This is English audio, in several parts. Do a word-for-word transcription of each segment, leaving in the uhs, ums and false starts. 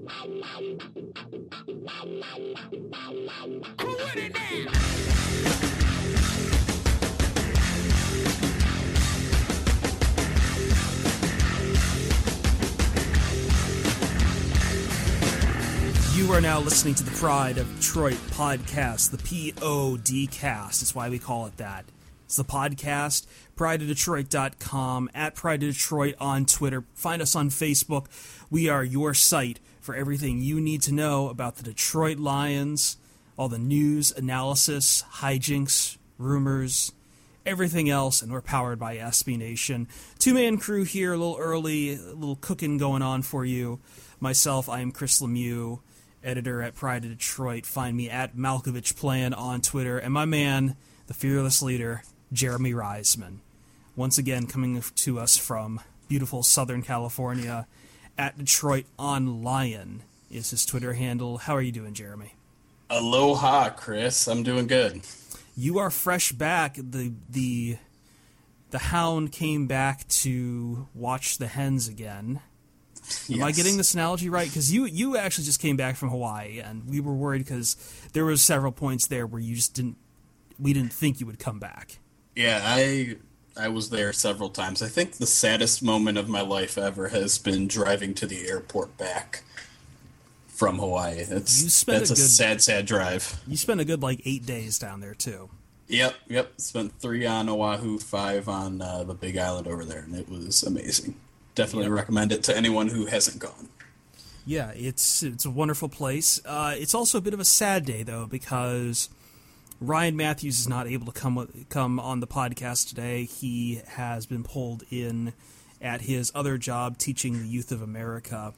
You are now listening to the Pride of Detroit podcast, the P O D cast. That's why we call it that. It's the podcast, pride of detroit dot com, at Pride of Detroit on Twitter. Find us on Facebook. We are your site for everything you need to know about the Detroit Lions, all the news, analysis, hijinks, rumors, everything else, and we're powered by S B Nation. Two-man crew here, a little early, a little cooking going on for you. Myself, I am Chris Lemieux, editor at Pride of Detroit. Find me at Malkovich Plan on Twitter. And my man, the fearless leader, Jeremy Reisman. Once again, coming to us from beautiful Southern California, at Detroit on Lion is his Twitter handle. How are you doing, Jeremy? Aloha, Chris. I'm doing good. You are fresh back. The the the hound came back to watch the hens again. Am yes. I getting this analogy right? Because you, you actually just came back from Hawaii, and we were worried because there was several points there where you just didn't, we didn't think you would come back. Yeah, I I was there several times. I think the saddest moment of my life ever has been driving to the airport back from Hawaii. It's, you spent that's a, a, good, a sad, sad drive. You spent a good, like, eight days down there, too. Yep, yep. Spent three on Oahu, five on uh, the Big Island over there, and it was amazing. Definitely yep. recommend it to anyone who hasn't gone. Yeah, it's it's a wonderful place. Uh, it's also a bit of a sad day, though, because Ryan Matthews is not able to come come on the podcast today. He has been pulled in at his other job teaching the youth of America.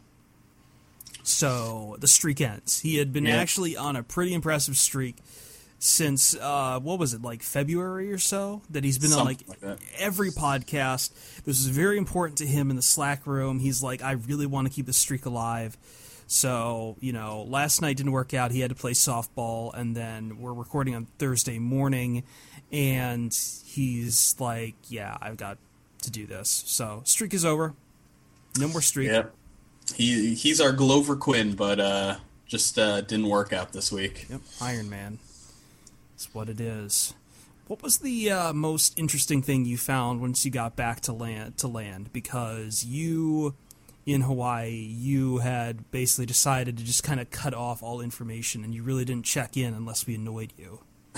So the streak ends. He had been yeah. actually on a pretty impressive streak since, uh, what was it, like February or so? That he's been Something on like, like every podcast. This is very important to him in the Slack room. He's like, I really want to keep the streak alive. So, you know, last night didn't work out. He had to play softball, and then we're recording on Thursday morning, and he's like, yeah, I've got to do this. So, streak is over. No more streak. Yeah. He, he's our Glover Quinn, but uh, just uh, didn't work out this week. Yep, Iron Man. That's what it is. What was the uh, most interesting thing you found once you got back to land? To land, because you, in Hawaii, you had basically decided to just kind of cut off all information, and you really didn't check in unless we annoyed you.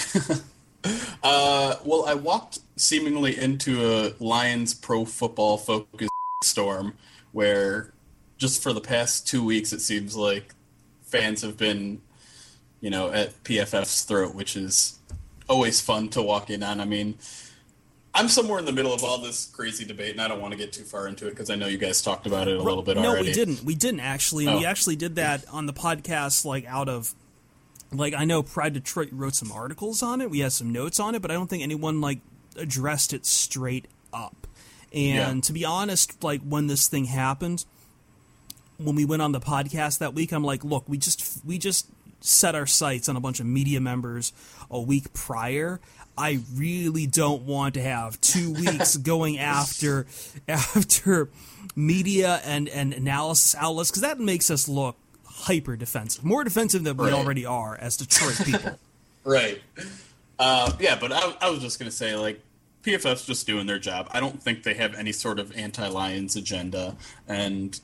uh, well, I walked seemingly into a Lions pro football focused storm, where just for the past two weeks, it seems like fans have been, you know, at P F F's throat, which is always fun to walk in on. I mean, I'm somewhere in the middle of all this crazy debate, and I don't want to get too far into it because I know you guys talked about it a little bit no, already. No, we didn't. We didn't, actually. Oh. We actually did that on the podcast, like, out of, like, I know Pride Detroit wrote some articles on it. We had some notes on it, but I don't think anyone, like, addressed it straight up. And yeah. to be honest, like, when this thing happened, when we went on the podcast that week, I'm like, look, we just we just set our sights on a bunch of media members a week prior. I really don't want to have two weeks going after after media and, and analysis outlets, because that makes us look hyper defensive, more defensive than we right. already are as Detroit people. Right. Uh, yeah, but I, I was just going to say, like, P F F's just doing their job. I don't think they have any sort of anti-Lions agenda, and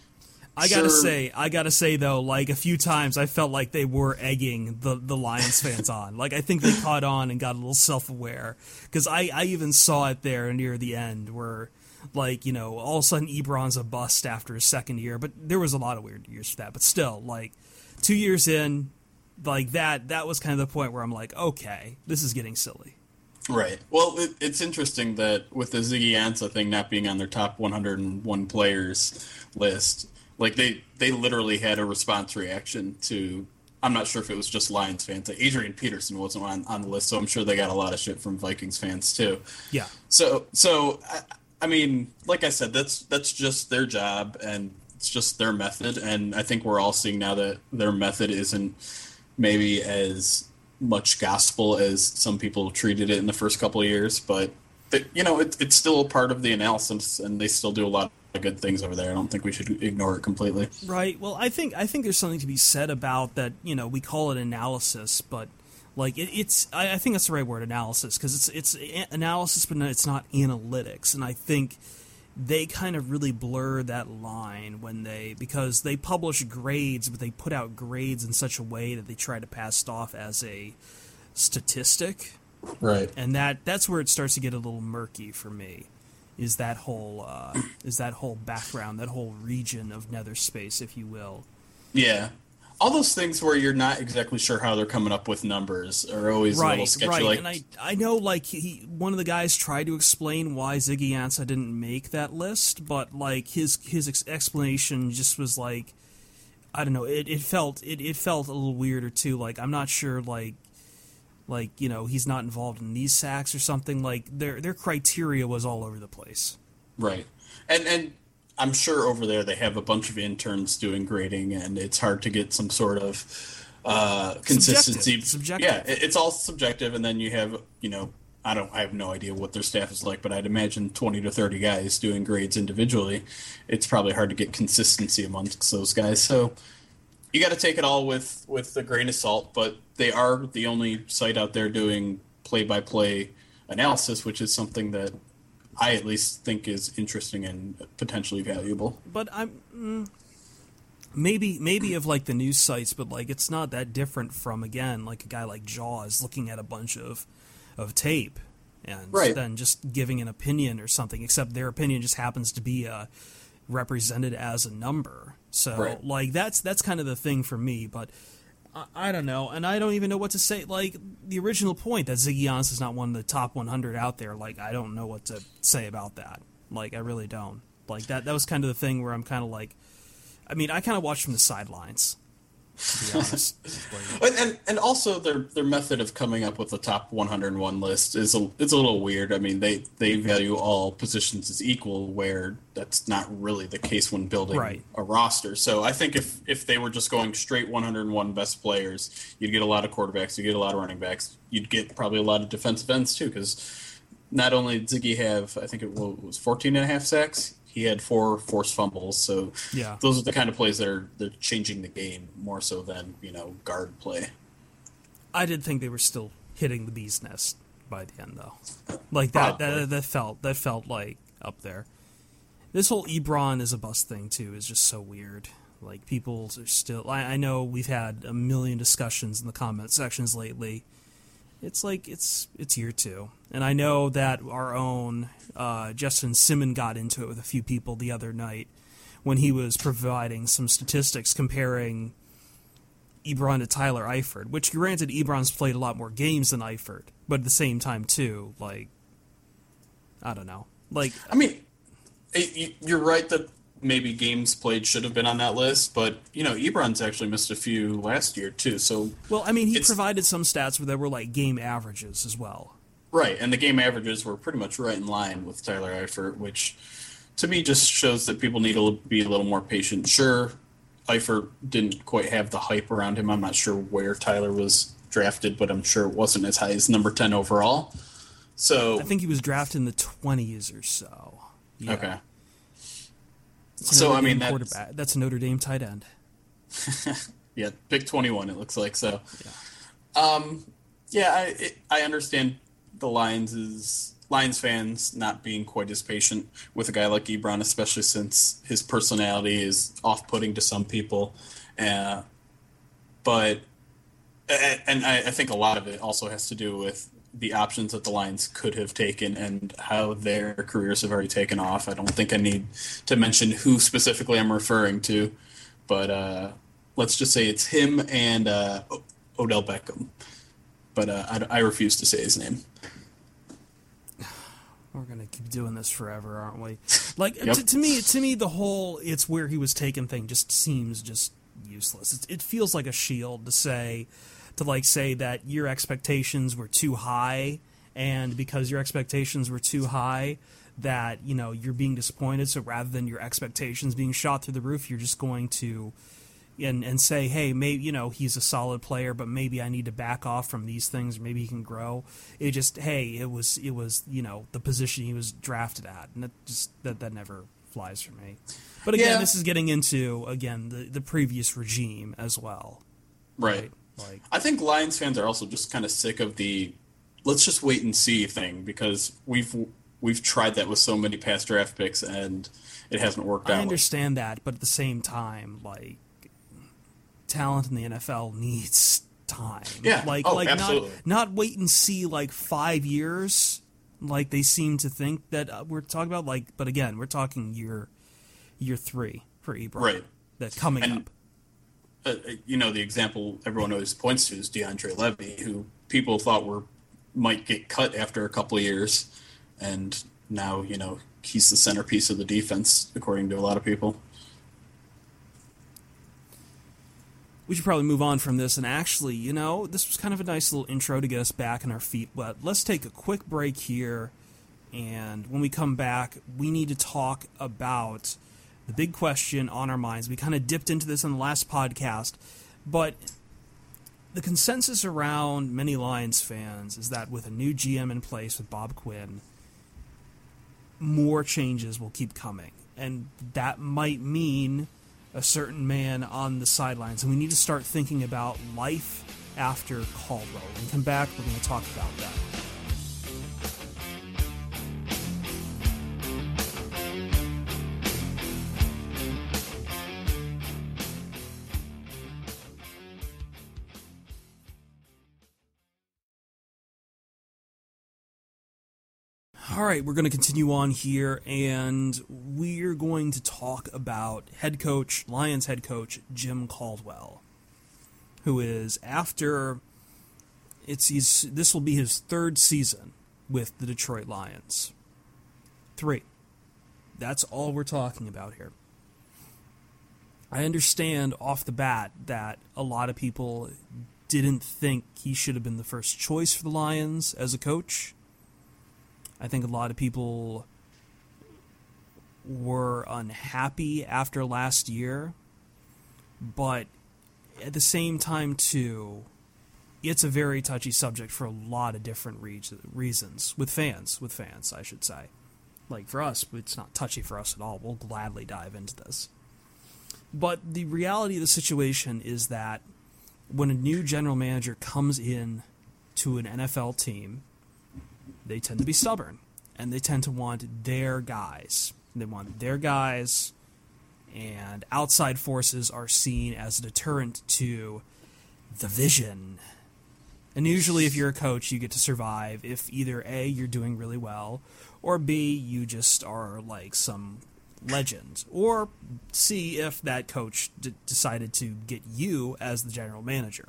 I gotta sure. say, I gotta say though, like a few times I felt like they were egging the, the Lions fans on. Like I think they caught on and got a little self-aware, because I, I even saw it there near the end where, like, you know, all of a sudden Ebron's a bust after his second year, but there was a lot of weird years for that. But still, like two years in, like that that was kind of the point where I'm like, okay, this is getting silly. Right. Well, it, it's interesting that with the Ziggy Ansah thing not being on their top one hundred one players list. Like, they, they literally had a response reaction to, I'm not sure if it was just Lions fans. Like, Adrian Peterson wasn't on, on the list, so I'm sure they got a lot of shit from Vikings fans, too. Yeah. So, so I, I mean, like I said, that's that's just their job, and it's just their method, and I think we're all seeing now that their method isn't maybe as much gospel as some people treated it in the first couple of years, but, they, you know, it, it's still a part of the analysis, and they still do a lot of good things over there. I don't think we should ignore it completely. Right. Well, I think I think there's something to be said about that. You know, we call it analysis, but like it, it's I, I think that's the right word, analysis, because it's it's a- analysis, but it's not analytics. And I think they kind of really blur that line when they because they publish grades, but they put out grades in such a way that they try to pass it off as a statistic. Right. And that that's where it starts to get a little murky for me. Is that whole uh, is that whole background, that whole region of nether space, if you will? Yeah, all those things where you're not exactly sure how they're coming up with numbers are always right, a little sketchy. Right, like, and I I know like he one of the guys tried to explain why Ziggy Ansah didn't make that list, but like his his ex- explanation just was like, I don't know, it, it felt it, it felt a little weirder too. Like I'm not sure like. Like, you know, he's not involved in these sacks or something. Like, their their criteria was all over the place. Right. And and I'm sure over there they have a bunch of interns doing grading, and it's hard to get some sort of uh, consistency. Subjective. Subjective. Yeah, it, it's all subjective, and then you have, you know, I don't, I have no idea what their staff is like, but I'd imagine twenty to thirty guys doing grades individually. It's probably hard to get consistency amongst those guys. So you got to take it all with, with a grain of salt, but they are the only site out there doing play-by-play analysis, which is something that I at least think is interesting and potentially valuable. But I'm mm, maybe maybe of like the news sites, but like it's not that different from, again, like a guy like Jaws looking at a bunch of of tape and right. then just giving an opinion or something, except their opinion just happens to be uh, represented as a number. So, right. like, that's that's kind of the thing for me, but I, I don't know, and I don't even know what to say. Like, the original point that Ziggy Ansah is not one of the top one hundred out there, like, I don't know what to say about that. Like, I really don't. Like, that, that was kind of the thing where I'm kind of like, I mean, I kind of watched from the sidelines, to be honest. and, and and also their their method of coming up with the top one hundred one list is a it's a little weird. I mean, they they value all positions as equal, where that's not really the case when building right. a roster. So I think if if they were just going straight one hundred one best players, you'd get a lot of quarterbacks, you'd get a lot of running backs, you'd get probably a lot of defensive ends too, because not only did Ziggy have, I think it was fourteen and a half sacks, he had four forced fumbles. So yeah. those are the kind of plays that are they're changing the game more so than, you know, guard play. I did think they were still hitting the bee's nest by the end, though. Like that, that, that felt that felt like up there. This whole Ebron is a bust thing too is just so weird. Like people are still. I, I know we've had a million discussions in the comment sections lately. It's like it's it's year two, and I know that our own uh, Justin Simon got into it with a few people the other night when he was providing some statistics comparing Ebron to Tyler Eifert, which granted Ebron's played a lot more games than Eifert, but at the same time too, like I don't know, like I mean, you're right that maybe games played should have been on that list, but you know, Ebron's actually missed a few last year too. So well, I mean, he provided some stats where there were like game averages as well. Right, and the game averages were pretty much right in line with Tyler Eifert, which to me just shows that people need to be a little more patient. Sure, Eifert didn't quite have the hype around him. I'm not sure where Tyler was drafted, but I'm sure it wasn't as high as number ten overall. So I think he was drafted in the twenties or so. Yeah. Okay. So I mean, that's, that's a Notre Dame tight end. Yeah, pick twenty-one. It looks like so. Yeah, um, yeah. I it, I understand the Lions is Lions fans not being quite as patient with a guy like Ebron, especially since his personality is off-putting to some people. Uh, but and I, I think a lot of it also has to do with the options that the Lions could have taken and how their careers have already taken off. I don't think I need to mention who specifically I'm referring to, but uh, let's just say it's him and uh, Odell Beckham. But uh, I, I refuse to say his name. We're gonna keep doing this forever, aren't we? Like Yep. to, to me, to me, the whole "it's where he was taken" thing just seems just useless. It, it feels like a shield to say. To like say that your expectations were too high, and because your expectations were too high, that you know you're being disappointed. So rather than your expectations being shot through the roof, you're just going to and and say, hey, maybe you know he's a solid player, but maybe I need to back off from these things, or maybe he can grow. It just hey, it was it was you know the position he was drafted at, and that just that that never flies for me. But again, Yeah. this is getting into, again, the, the previous regime as well. Right. Right? Like, I think Lions fans are also just kind of sick of the let's just wait and see thing because we've we've tried that with so many past draft picks and it hasn't worked out. I understand that, but at the same time, like, talent in the N F L needs time. Yeah. Like, Oh, like absolutely. not not wait and see like five years, like they seem to think that uh, we're talking about. Like, but again, we're talking year year three for Ebron. Right. That coming And- up. Uh, you know, the example everyone always points to is DeAndre Levy, who people thought were might get cut after a couple of years, and now, you know, he's the centerpiece of the defense, according to a lot of people. We should probably move on from this, and actually, you know, this was kind of a nice little intro to get us back on our feet, but let's take a quick break here, and when we come back, we need to talk about the big question on our minds. We kind of dipped into this in the last podcast, but the consensus around many Lions fans is that with a new G M in place with Bob Quinn, more changes will keep coming, and that might mean a certain man on the sidelines, and we need to start thinking about life after Caldwell. When we come back, we're going to talk about that. All right, we're going to continue on here, and we're going to talk about head coach, Lions head coach, Jim Caldwell, who is after, it's he's, this will be his third season with the Detroit Lions. Three. That's all we're talking about here. I understand off the bat that a lot of people didn't think he should have been the first choice for the Lions as a coach. I think a lot of people were unhappy after last year, but at the same time, too, it's a very touchy subject for a lot of different re- reasons, with fans, with fans, I should say. Like, for us, it's not touchy for us at all. We'll gladly dive into this. But the reality of the situation is that when a new general manager comes in to an N F L team, they tend to be stubborn, and they tend to want their guys. They want their guys, and outside forces are seen as a deterrent to the vision. And usually if you're a coach, you get to survive if either A, you're doing really well, or B, you just are like some legend, or C, if that coach d- decided to get you as the general manager.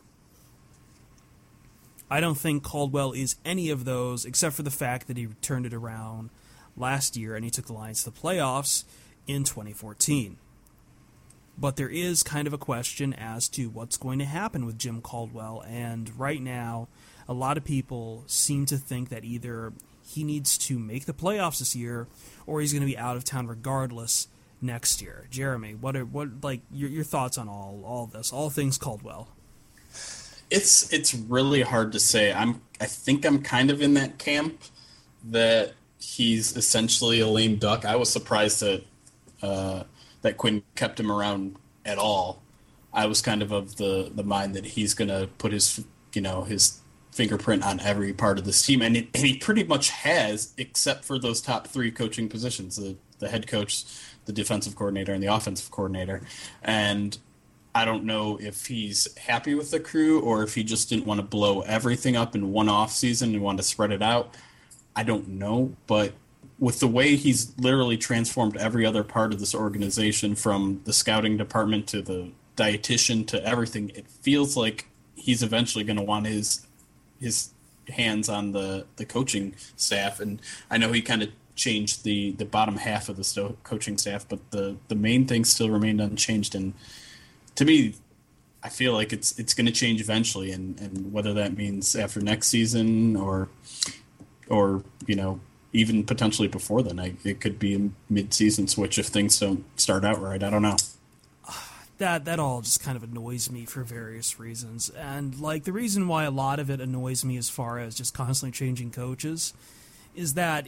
I don't think Caldwell is any of those, except for the fact that he turned it around last year and he took the Lions to the playoffs in twenty fourteen. But there is kind of a question as to what's going to happen with Jim Caldwell, and right now, a lot of people seem to think that either he needs to make the playoffs this year, or he's going to be out of town regardless next year. Jeremy, what are what like your your thoughts on all all this, all things Caldwell? It's it's really hard to say. I'm I think I'm kind of in that camp that he's essentially a lame duck. I was surprised that uh, that Quinn kept him around at all. I was kind of of the, the mind that he's going to put his you know his fingerprint on every part of this team, and, it, and he pretty much has, except for those top three coaching positions: the the head coach, the defensive coordinator, and the offensive coordinator. And I don't know if he's happy with the crew or if he just didn't want to blow everything up in one off season and wanted to spread it out. I don't know, but with the way he's literally transformed every other part of this organization, from the scouting department to the dietitian to everything, it feels like he's eventually going to want his his hands on the, the coaching staff. And I know he kind of changed the, the bottom half of the sto- coaching staff, but the, the main thing still remained unchanged. And to me, I feel like it's it's going to change eventually, and, and whether that means after next season or or you know even potentially before then, I, it could be a mid-season switch if things don't start out right. I don't know. That that all just kind of annoys me for various reasons, and like the reason why a lot of it annoys me as far as just constantly changing coaches is that it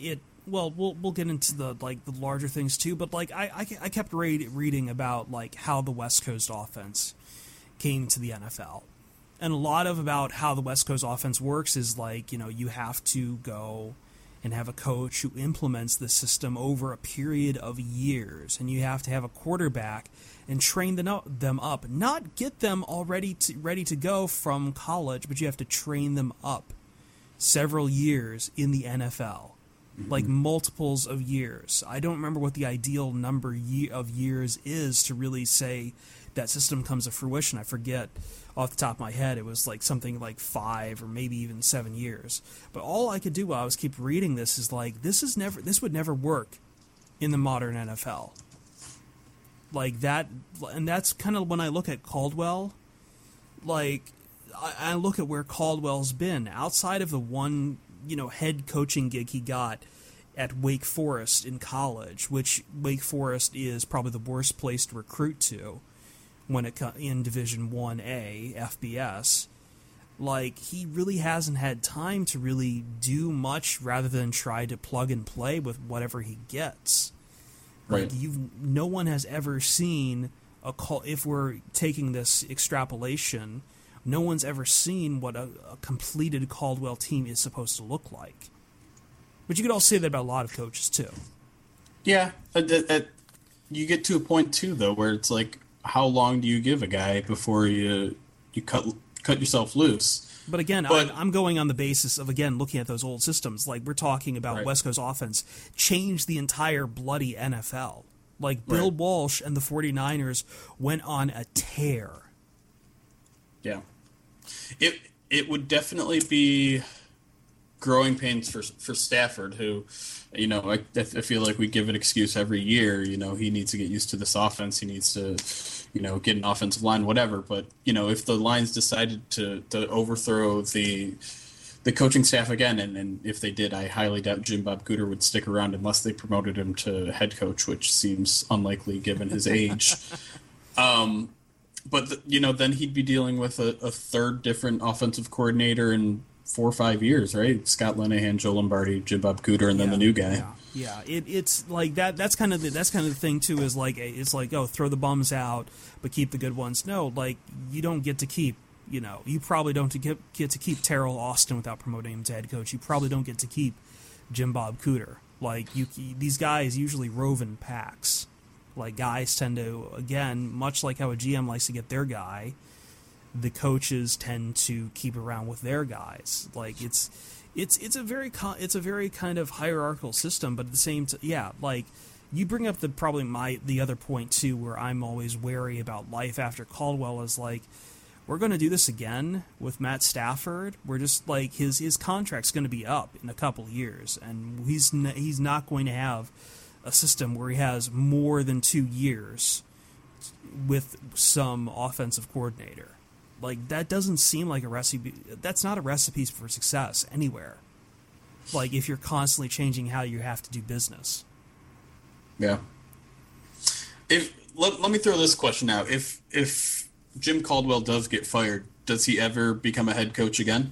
well, we'll we'll get into the like the larger things too, but like I I, I kept read, reading about like how the West Coast offense came to the N F L, and a lot of about how the West Coast offense works is like, you know, you have to go and have a coach who implements the system over a period of years, and you have to have a quarterback and train them up, not get them already to, ready to go from college, but you have to train them up several years in the N F L, mm-hmm. like multiples of years. I don't remember what the ideal number of years is to really say that system comes to fruition. I forget off the top of my head. It was like something like five or maybe even seven years. But all I could do while I was keep reading this is like, this is never, this would never work in the modern N F L. Like that, and that's kind of when I look at Caldwell, like I, I look at where Caldwell's been outside of the one, you know, head coaching gig he got at Wake Forest in college, which Wake Forest is probably the worst place to recruit to when it co- in Division one A F B S. Like, he really hasn't had time to really do much rather than try to plug and play with whatever he gets. Like, right. you've no one has ever seen a call. If we're taking this extrapolation, no one's ever seen what a, a completed Caldwell team is supposed to look like. But you could all say that about a lot of coaches too. Yeah, at, at, you get to a point too, though, where it's like, how long do you give a guy before you you cut cut yourself loose? But again, but, I'm, I'm going on the basis of, again, looking at those old systems. Like, we're talking about right. West Coast offense changed the entire bloody N F L. Like, Bill right. Walsh and the 49ers went on a tear. Yeah. It it would definitely be growing pains for for Stafford, who, you know, I, I feel like we give an excuse every year. You know, he needs to get used to this offense. He needs to, you know, get an offensive line, whatever. But, you know, if the Lions decided to, to overthrow the the coaching staff again, and, and if they did, I highly doubt Jim Bob Cooter would stick around unless they promoted him to head coach, which seems unlikely given his age. um, but, the, you know, then he'd be dealing with a, a third different offensive coordinator in four or five years, right? Scott Linehan, Joe Lombardi, Jim Bob Cooter, and then yeah, the new guy. Yeah, yeah. It, it's like that. That's kind of the, that's kind of the thing too. Is like it's like oh, throw the bums out, but keep the good ones. No, like you don't get to keep. You know, you probably don't to get get to keep Terrell Austin without promoting him to head coach. You probably don't get to keep Jim Bob Cooter. Like you, these guys usually rove in packs. Like guys tend to, again, much like how a G M likes to get their guy, the coaches tend to keep around with their guys. Like it's, it's, it's a very, it's a very kind of hierarchical system. But at the same time, yeah, like you bring up the probably my the other point too, where I'm always wary about life after Caldwell is like, we're going to do this again with Matt Stafford. We're just like his his contract's going to be up in a couple of years, and he's n- he's not going to have a system where he has more than two years with some offensive coordinator. Like, that doesn't seem like a recipe. That's not a recipe for success anywhere. Like, if you're constantly changing how you have to do business. Yeah. If let, let me throw this question out. If if Jim Caldwell does get fired, does he ever become a head coach again?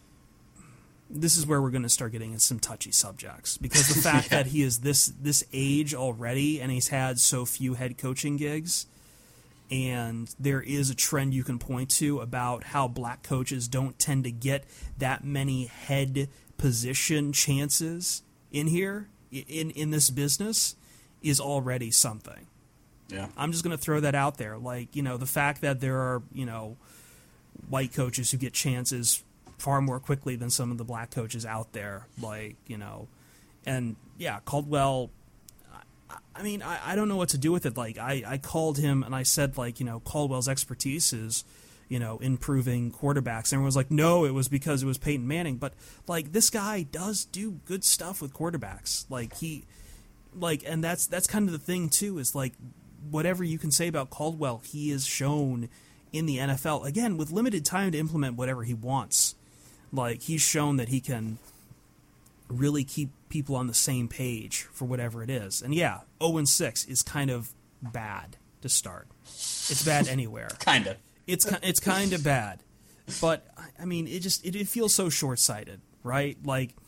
This is where we're going to start getting into some touchy subjects, because the fact yeah. that he is this this age already and he's had so few head coaching gigs, and there is a trend you can point to about how black coaches don't tend to get that many head position chances in here, in, in this business, is already something. Yeah. I'm just going to throw that out there. Like, you know, the fact that there are, you know, white coaches who get chances far more quickly than some of the black coaches out there, like, you know, and yeah, Caldwell, I, I mean, I, I don't know what to do with it. Like, I, I called him and I said, like, you know, Caldwell's expertise is, you know, improving quarterbacks. And everyone was like, no, it was because it was Peyton Manning. But, like, this guy does do good stuff with quarterbacks. Like, he, like, and that's, that's kind of the thing, too, is, like, whatever you can say about Caldwell, he is shown in the N F L, again, with limited time to implement whatever he wants. Like, he's shown that he can really keep people on the same page for whatever it is. And yeah, oh and six is kind of bad to start. It's bad anywhere. kind of. It's it's kind of bad. But, I mean, it just it, it feels so short-sighted, right? Like,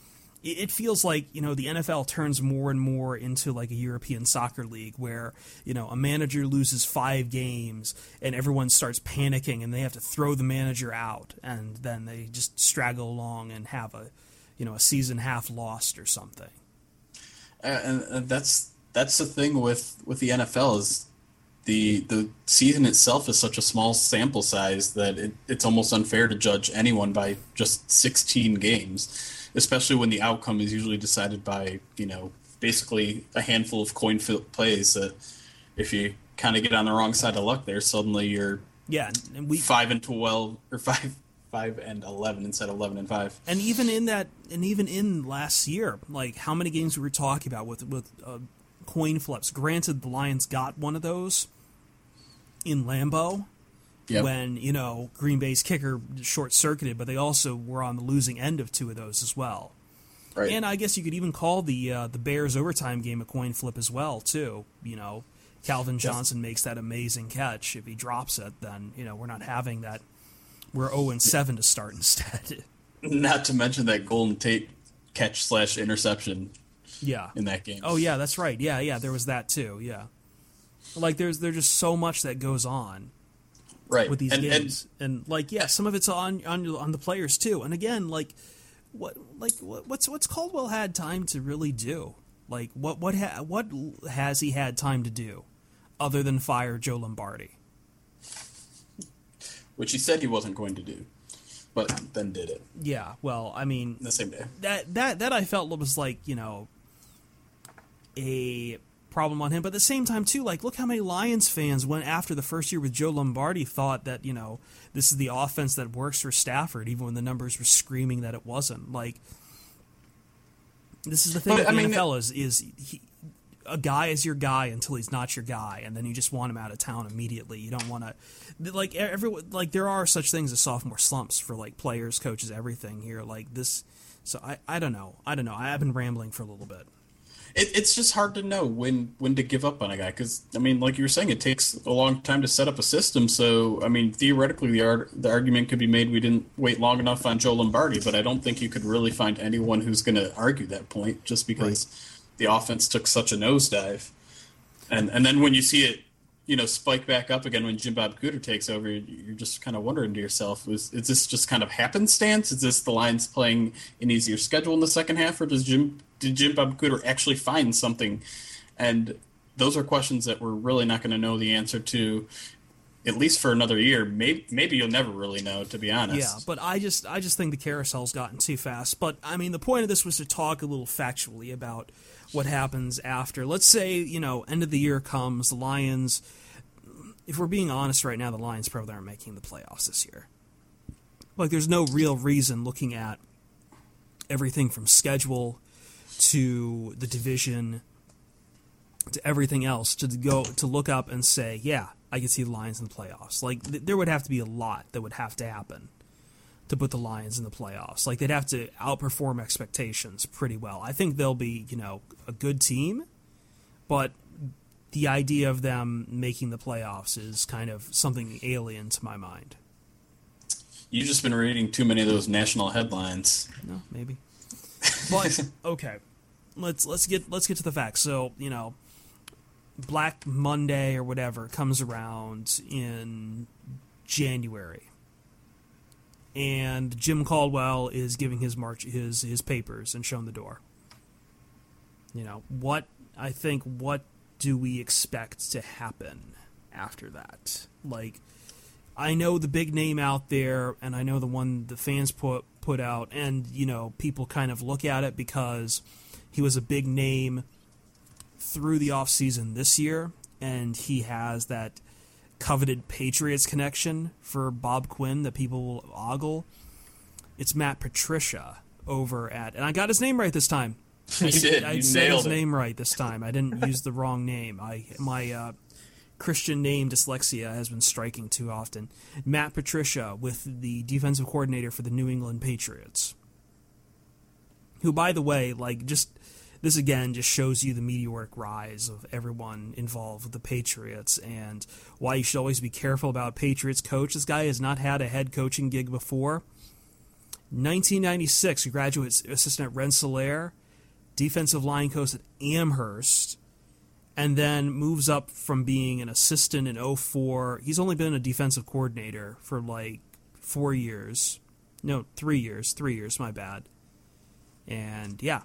it, it feels like, you know, the N F L turns more and more into like a European soccer league where, you know, a manager loses five games and everyone starts panicking and they have to throw the manager out, and then they just straggle along and have a, you know, a season half lost or something. Uh, and, and that's that's the thing with, with the N F L is the the season itself is such a small sample size that it, it's almost unfair to judge anyone by just sixteen games, especially when the outcome is usually decided by, you know, basically a handful of coin flip plays that if you kind of get on the wrong side of luck there, suddenly you're yeah, and we five and twelve or five five and eleven instead of eleven and five. And even in that, and even in last year, like how many games we were talking about with with uh, coin flips. Granted, the Lions got one of those in Lambeau yep. when, you know, Green Bay's kicker short-circuited, but they also were on the losing end of two of those as well. Right. And I guess you could even call the uh, the Bears overtime game a coin flip as well, too. You know, Calvin Johnson yes. makes that amazing catch. If he drops it, then, you know, we're not having that. We're oh and seven to start instead. Not to mention that Golden Tate catch slash interception yeah. in that game. Oh, yeah, that's right. Yeah, yeah, there was that, too, yeah. Like, there's there's just so much that goes on right. with these and, games. And, and, like, yeah, some of it's on on on the players, too. And, again, like, what like what, what's what's Caldwell had time to really do? Like, what what ha- what has he had time to do other than fire Joe Lombardi? Which he said he wasn't going to do, but then did it. Yeah, well, I mean... the same day. That, that, that I felt was, like, you know, a... problem on him, but at the same time too, like, look how many Lions fans went after the first year with Joe Lombardi thought that, you know, this is the offense that works for Stafford, even when the numbers were screaming that it wasn't. Like, this is the thing but, with the I mean, N F L is is he, a guy is your guy until he's not your guy, and then you just want him out of town immediately. You don't want to, like, everyone, like, there are such things as sophomore slumps for, like, players, coaches, everything here, like this. So I, I don't know, I don't know. I've been rambling for a little bit. It, it's just hard to know when, when to give up on a guy because, I mean, like you were saying, it takes a long time to set up a system. So, I mean, theoretically, the ar- the argument could be made we didn't wait long enough on Joe Lombardi, but I don't think you could really find anyone who's going to argue that point just because right. the offense took such a nosedive. And and then when you see it, you know, spike back up again when Jim Bob Cooter takes over, you're just kind of wondering to yourself, is, is this just kind of happenstance? Is this the Lions playing an easier schedule in the second half, or does Jim did Jim Bob Cooter actually find something? And those are questions that we're really not going to know the answer to, at least for another year. Maybe maybe you'll never really know, to be honest. Yeah, but I just I just think the carousel's gotten too fast. But I mean, the point of this was to talk a little factually about what happens after. Let's say, you know, end of the year comes, the Lions, if we're being honest right now, the Lions probably aren't making the playoffs this year. Like, there's no real reason looking at everything from schedule to the division to everything else to go to look up and say, yeah, I can see the Lions in the playoffs. Like, th- there would have to be a lot that would have to happen to put the Lions in the playoffs. Like, they'd have to outperform expectations pretty well. I think they'll be, you know, a good team, but the idea of them making the playoffs is kind of something alien to my mind. You've just been reading too many of those national headlines. No, maybe. But okay, let's let's get let's get to the facts. So, you know, Black Monday or whatever comes around in January, and Jim Caldwell is giving his march his his papers and showing the door. You know, what I think what do we expect to happen after that? Like, I know the big name out there, and I know the one the fans put put out, and, you know, people kind of look at it because he was a big name through the offseason this year, and he has that coveted Patriots connection for Bob Quinn that people will ogle. It's Matt Patricia over at, and I got his name right this time. You I, did. I you said nailed his it. name right this time. I didn't use the wrong name. I my uh, Christian name dyslexia has been striking too often. Matt Patricia with the defensive coordinator for the New England Patriots, who, by the way, like, just this again just shows you the meteoric rise of everyone involved with the Patriots and why you should always be careful about Patriots coach. This guy has not had a head coaching gig before. nineteen ninety-six, he graduate assistant at Rensselaer, defensive line coach at Amherst, and then moves up from being an assistant in oh four. He's only been a defensive coordinator for like four years. No, three years. Three years, my bad. And yeah.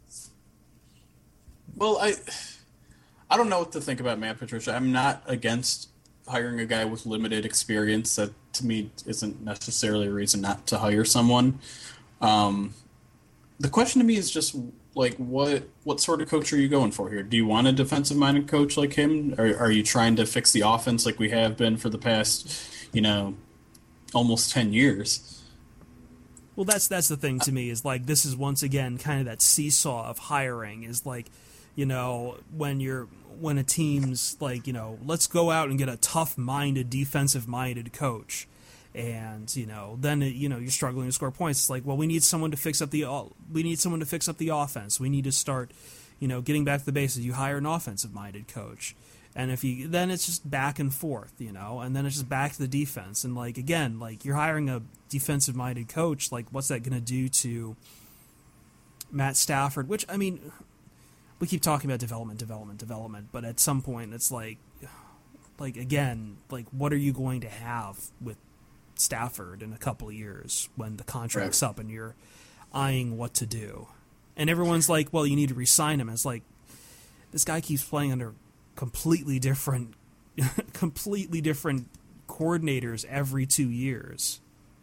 Well, I I don't know what to think about Matt Patricia. I'm not against hiring a guy with limited experience. That, to me, isn't necessarily a reason not to hire someone. Um, the question to me is just, like, what what sort of coach are you going for here? Do you want a defensive-minded coach like him? Or are you trying to fix the offense like we have been for the past, you know, almost ten years? Well, that's that's the thing to me, is like, this is once again kind of that seesaw of hiring, is like, you know, when you're when a team's like, you know, let's go out and get a tough-minded, defensive-minded coach, and you know, then you know you're struggling to score points. It's like, well, we need someone to fix up the we need someone to fix up the offense. We need to start, you know, getting back to the basics. You hire an offensive-minded coach, and if you then it's just back and forth, you know, and then it's just back to the defense. And like again, like you're hiring a defensive-minded coach, like what's that going to do to Matt Stafford? Which, I mean, we keep talking about development, development, development, but at some point it's like, like again, like what are you going to have with Stafford in a couple of years when the contract's right. up and you're eyeing what to do? And everyone's like, well, you need to re-sign him. And it's like, this guy keeps playing under completely different, completely different coordinators every two years.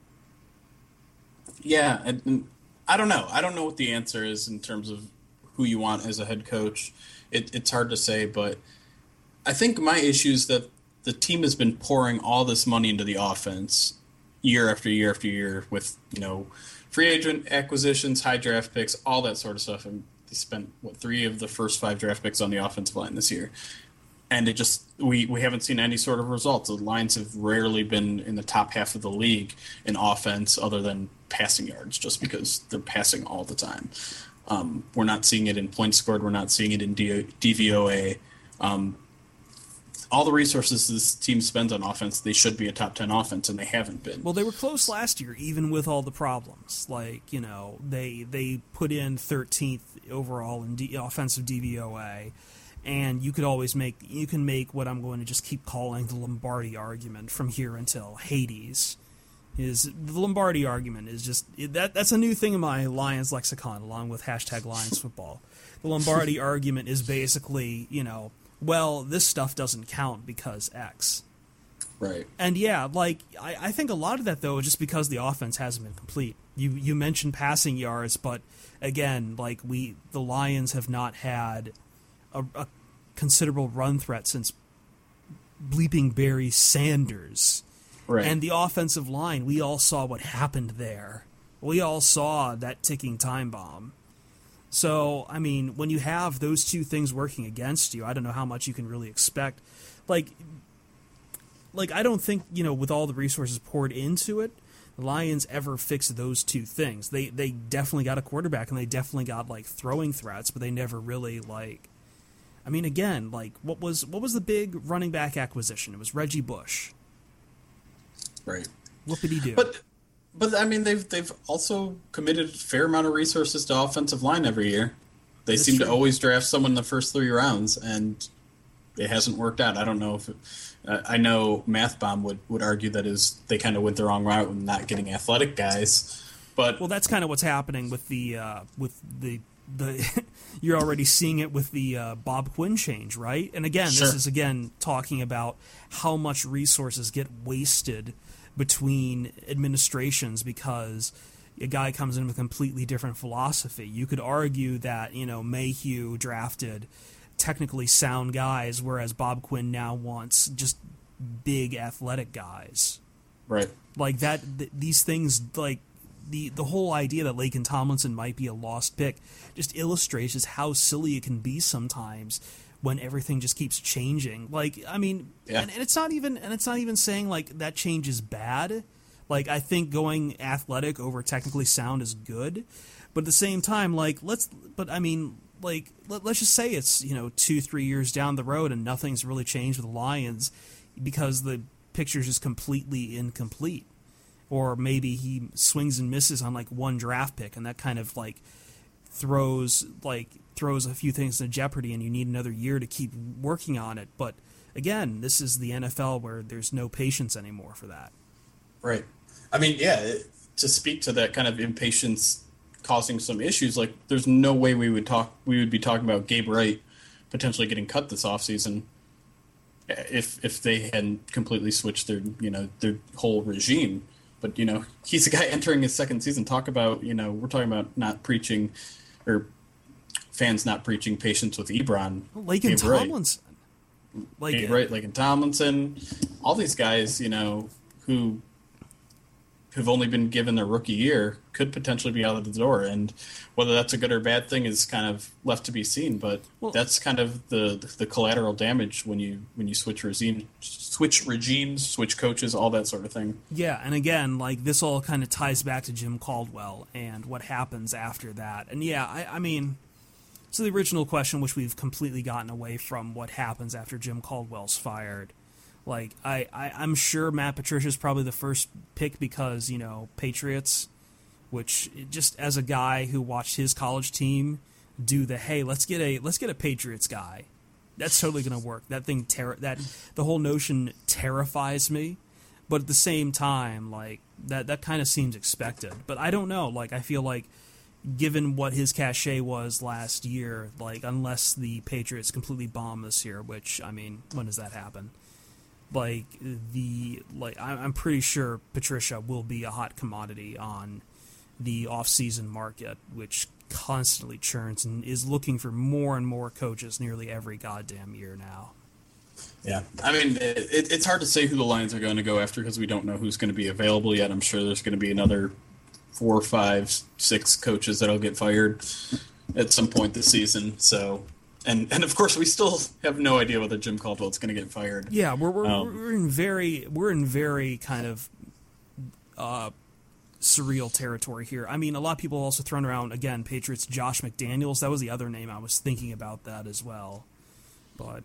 Yeah, and, and I don't know. I don't know what the answer is in terms of who you want as a head coach. It, it's hard to say, but I think my issue is that the team has been pouring all this money into the offense year after year after year with, you know, free agent acquisitions, high draft picks, all that sort of stuff. And they spent, what, three of the first five draft picks on the offensive line this year. And it just, we, we haven't seen any sort of results. The Lions have rarely been in the top half of the league in offense other than passing yards, just because they're passing all the time. Um, we're not seeing it in points scored. We're not seeing it in D- DVOA. Um, all the resources this team spends on offense, they should be a top ten offense, and they haven't been. Well, they were close last year, even with all the problems. Like, you know, they they put in thirteenth overall in D- offensive D V O A, and you could always make you can make what I'm going to just keep calling the Lombardi argument from here until Hades. Is the Lombardi argument is just that that's a new thing in my Lions lexicon, along with hashtag Lions football. The Lombardi argument is basically, you know, well, this stuff doesn't count because X. Right. And yeah, like I, I think a lot of that though is just because the offense hasn't been complete. You you mentioned passing yards, but again, like we the Lions have not had a, a considerable run threat since bleeping Barry Sanders. Right. And the offensive line, we all saw what happened there. We all saw that ticking time bomb. So, I mean, when you have those two things working against you, I don't know how much you can really expect. Like, like I don't think, you know, with all the resources poured into it, the Lions ever fixed those two things. They they definitely got a quarterback, and they definitely got, like, throwing threats, but they never really, like... I mean, again, like, what was what was the big running back acquisition? It was Reggie Bush. Right. Whoopity-doo. But, but I mean, they've they've also committed a fair amount of resources to offensive line every year. They That's seem true. to always draft someone in the first three rounds, and it hasn't worked out. I don't know if it, uh, I know Mathbomb would, would argue that is they kind of went the wrong route with not getting athletic guys. But well, that's kind of what's happening with the uh, with the the. You're already seeing it with the uh, Bob Quinn change, right? And again, Sure. this is again talking about how much resources get wasted between administrations because a guy comes in with a completely different philosophy. You could argue that, you know, Mayhew drafted technically sound guys, whereas Bob Quinn now wants just big athletic guys. right. Like that, th- these things, like the the whole idea that Laken Tomlinson might be a lost pick just illustrates just how silly it can be sometimes when everything just keeps changing. Like, I mean, Yeah. and, and it's not even and it's not even saying like that change is bad. Like, I think going athletic over technically sound is good, but at the same time, like let's. But I mean, like let, let's just say it's, you know, two three years down the road and nothing's really changed with the Lions because the picture's just completely incomplete. or maybe he swings and misses on like one draft pick, and that kind of like throws like throws a few things into jeopardy, and you need another year to keep working on it. But again, this is the N F L where there's no patience anymore for that. Right. I mean, yeah, it, to speak to that kind of impatience causing some issues, like there's no way we would talk we would be talking about Gabe Wright potentially getting cut this offseason if if they hadn't completely switched their, you know, their whole regime. But, you know, he's a guy entering his second season. Talk about, you know, we're talking about not preaching, or fans not preaching patience with Ebron. Laken Tomlinson. Like Gabe Wright, Laken Tomlinson, all these guys, you know, who who've only been given their rookie year could potentially be out of the door. And whether that's a good or bad thing is kind of left to be seen. But well, that's kind of the the collateral damage when you when you switch regime, switch regimes, switch coaches, all that sort of thing. Yeah, and again, like this all kind of ties back to Jim Caldwell and what happens after that. And yeah, I, I mean, so the original question, which we've completely gotten away from, what happens after Jim Caldwell's fired. Like, I, I, I'm sure Matt Patricia's probably the first pick because, you know, Patriots, which just as a guy who watched his college team do the, hey, let's get a let's get a Patriots guy. That's totally going to work. That thing, ter- that the whole notion terrifies me. But at the same time, like, that, that kind of seems expected. But I don't know. Like, I feel like given what his cachet was last year, like, unless the Patriots completely bomb this year, which, I mean, when does that happen? Like the like, I'm pretty sure Patricia will be a hot commodity on the off-season market, which constantly churns and is looking for more and more coaches nearly every goddamn year now. Yeah, I mean, it, it's hard to say who the Lions are going to go after because we don't know who's going to be available yet. I'm sure there's going to be another four, five, six coaches that'll get fired at some point this season. So. And and of course, we still have no idea whether Jim Caldwell's going to get fired. Yeah, we're we're, um, we're in very we're in very kind of uh, surreal territory here. I mean, a lot of people also thrown around again. Patriots Josh McDaniels. That was the other name I was thinking about that as well. But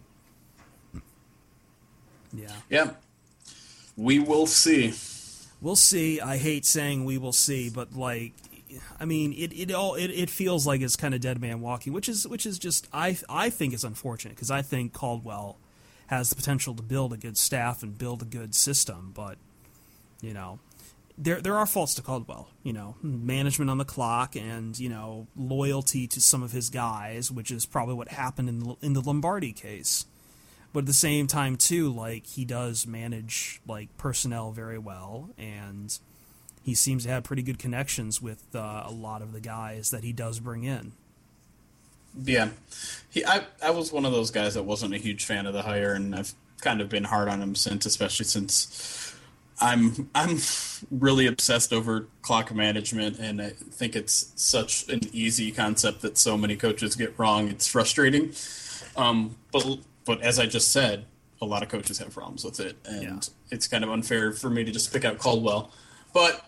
yeah, yeah, we will see. We'll see. I hate saying we will see, but like. I mean, it it all it, it feels like it's kind of dead man walking, which is which is just I I think it's unfortunate because I think Caldwell has the potential to build a good staff and build a good system, but you know, there there are faults to Caldwell. You know, management on the clock and you know loyalty to some of his guys, which is probably what happened in the, in the Lombardi case. But at the same time, too, like he does manage like personnel very well and. He seems to have pretty good connections with uh, a lot of the guys that he does bring in. Yeah, he. I, I was one of those guys that wasn't a huge fan of the hire, and I've kind of been hard on him since, especially since I'm I'm really obsessed over clock management, and I think it's such an easy concept that so many coaches get wrong. It's frustrating, um, but but as I just said, a lot of coaches have problems with it, and yeah. It's kind of unfair for me to just pick out Caldwell, but.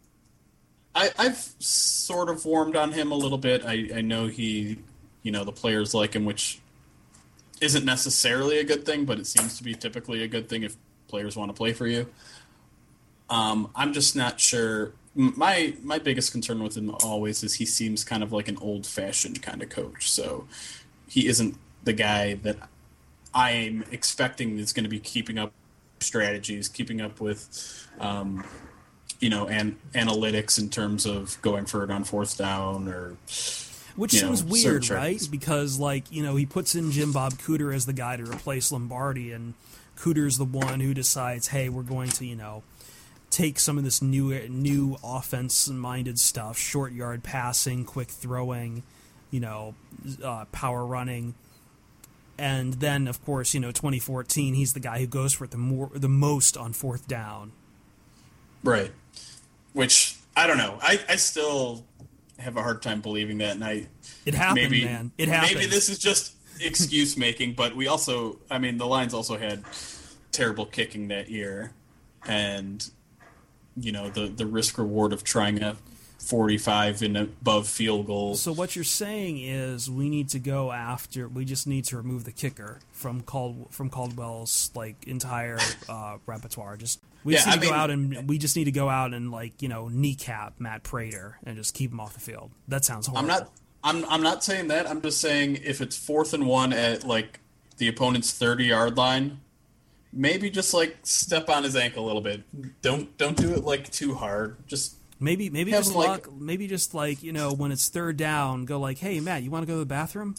I, I've sort of warmed on him a little bit. I, I know he, you know, the players like him, which isn't necessarily a good thing, but it seems to be typically a good thing if players want to play for you. Um, I'm just not sure. My my biggest concern with him always is he seems kind of like an old-fashioned kind of coach. So he isn't the guy that I'm expecting is going to be keeping up strategies, keeping up with um, – you know, and analytics in terms of going for it on fourth down or which seems weird, right? Because like you know he puts in Jim Bob Cooter as the guy to replace Lombardi, and Cooter's the one who decides, hey, we're going to you know take some of this new new offense-minded stuff, short yard passing, quick throwing, you know, uh, power running, and then of course you know twenty fourteen he's the guy who goes for it the more the most on fourth down. Right. Which, I don't know. I, I still have a hard time believing that. And I, it happened, maybe, man. It happened. Maybe this is just excuse making, but we also, I mean, the Lions also had terrible kicking that year. And, you know, the, the risk reward of trying a forty-five and above field goals. So what you're saying is we need to go after. We just need to remove the kicker from Cald from Caldwell's like entire uh, repertoire. Just we just Yeah, need to I go mean- out and we just need to go out and like you know kneecap Matt Prater and just keep him off the field. That sounds horrible. I'm not. I'm. I'm not saying that. I'm just saying if it's fourth and one at like the opponent's thirty yard line, maybe just like step on his ankle a little bit. Don't don't do it like too hard. Just Maybe maybe Have just him, like- luck, maybe just like you know when it's third down, go like, hey Matt, you want to go to the bathroom?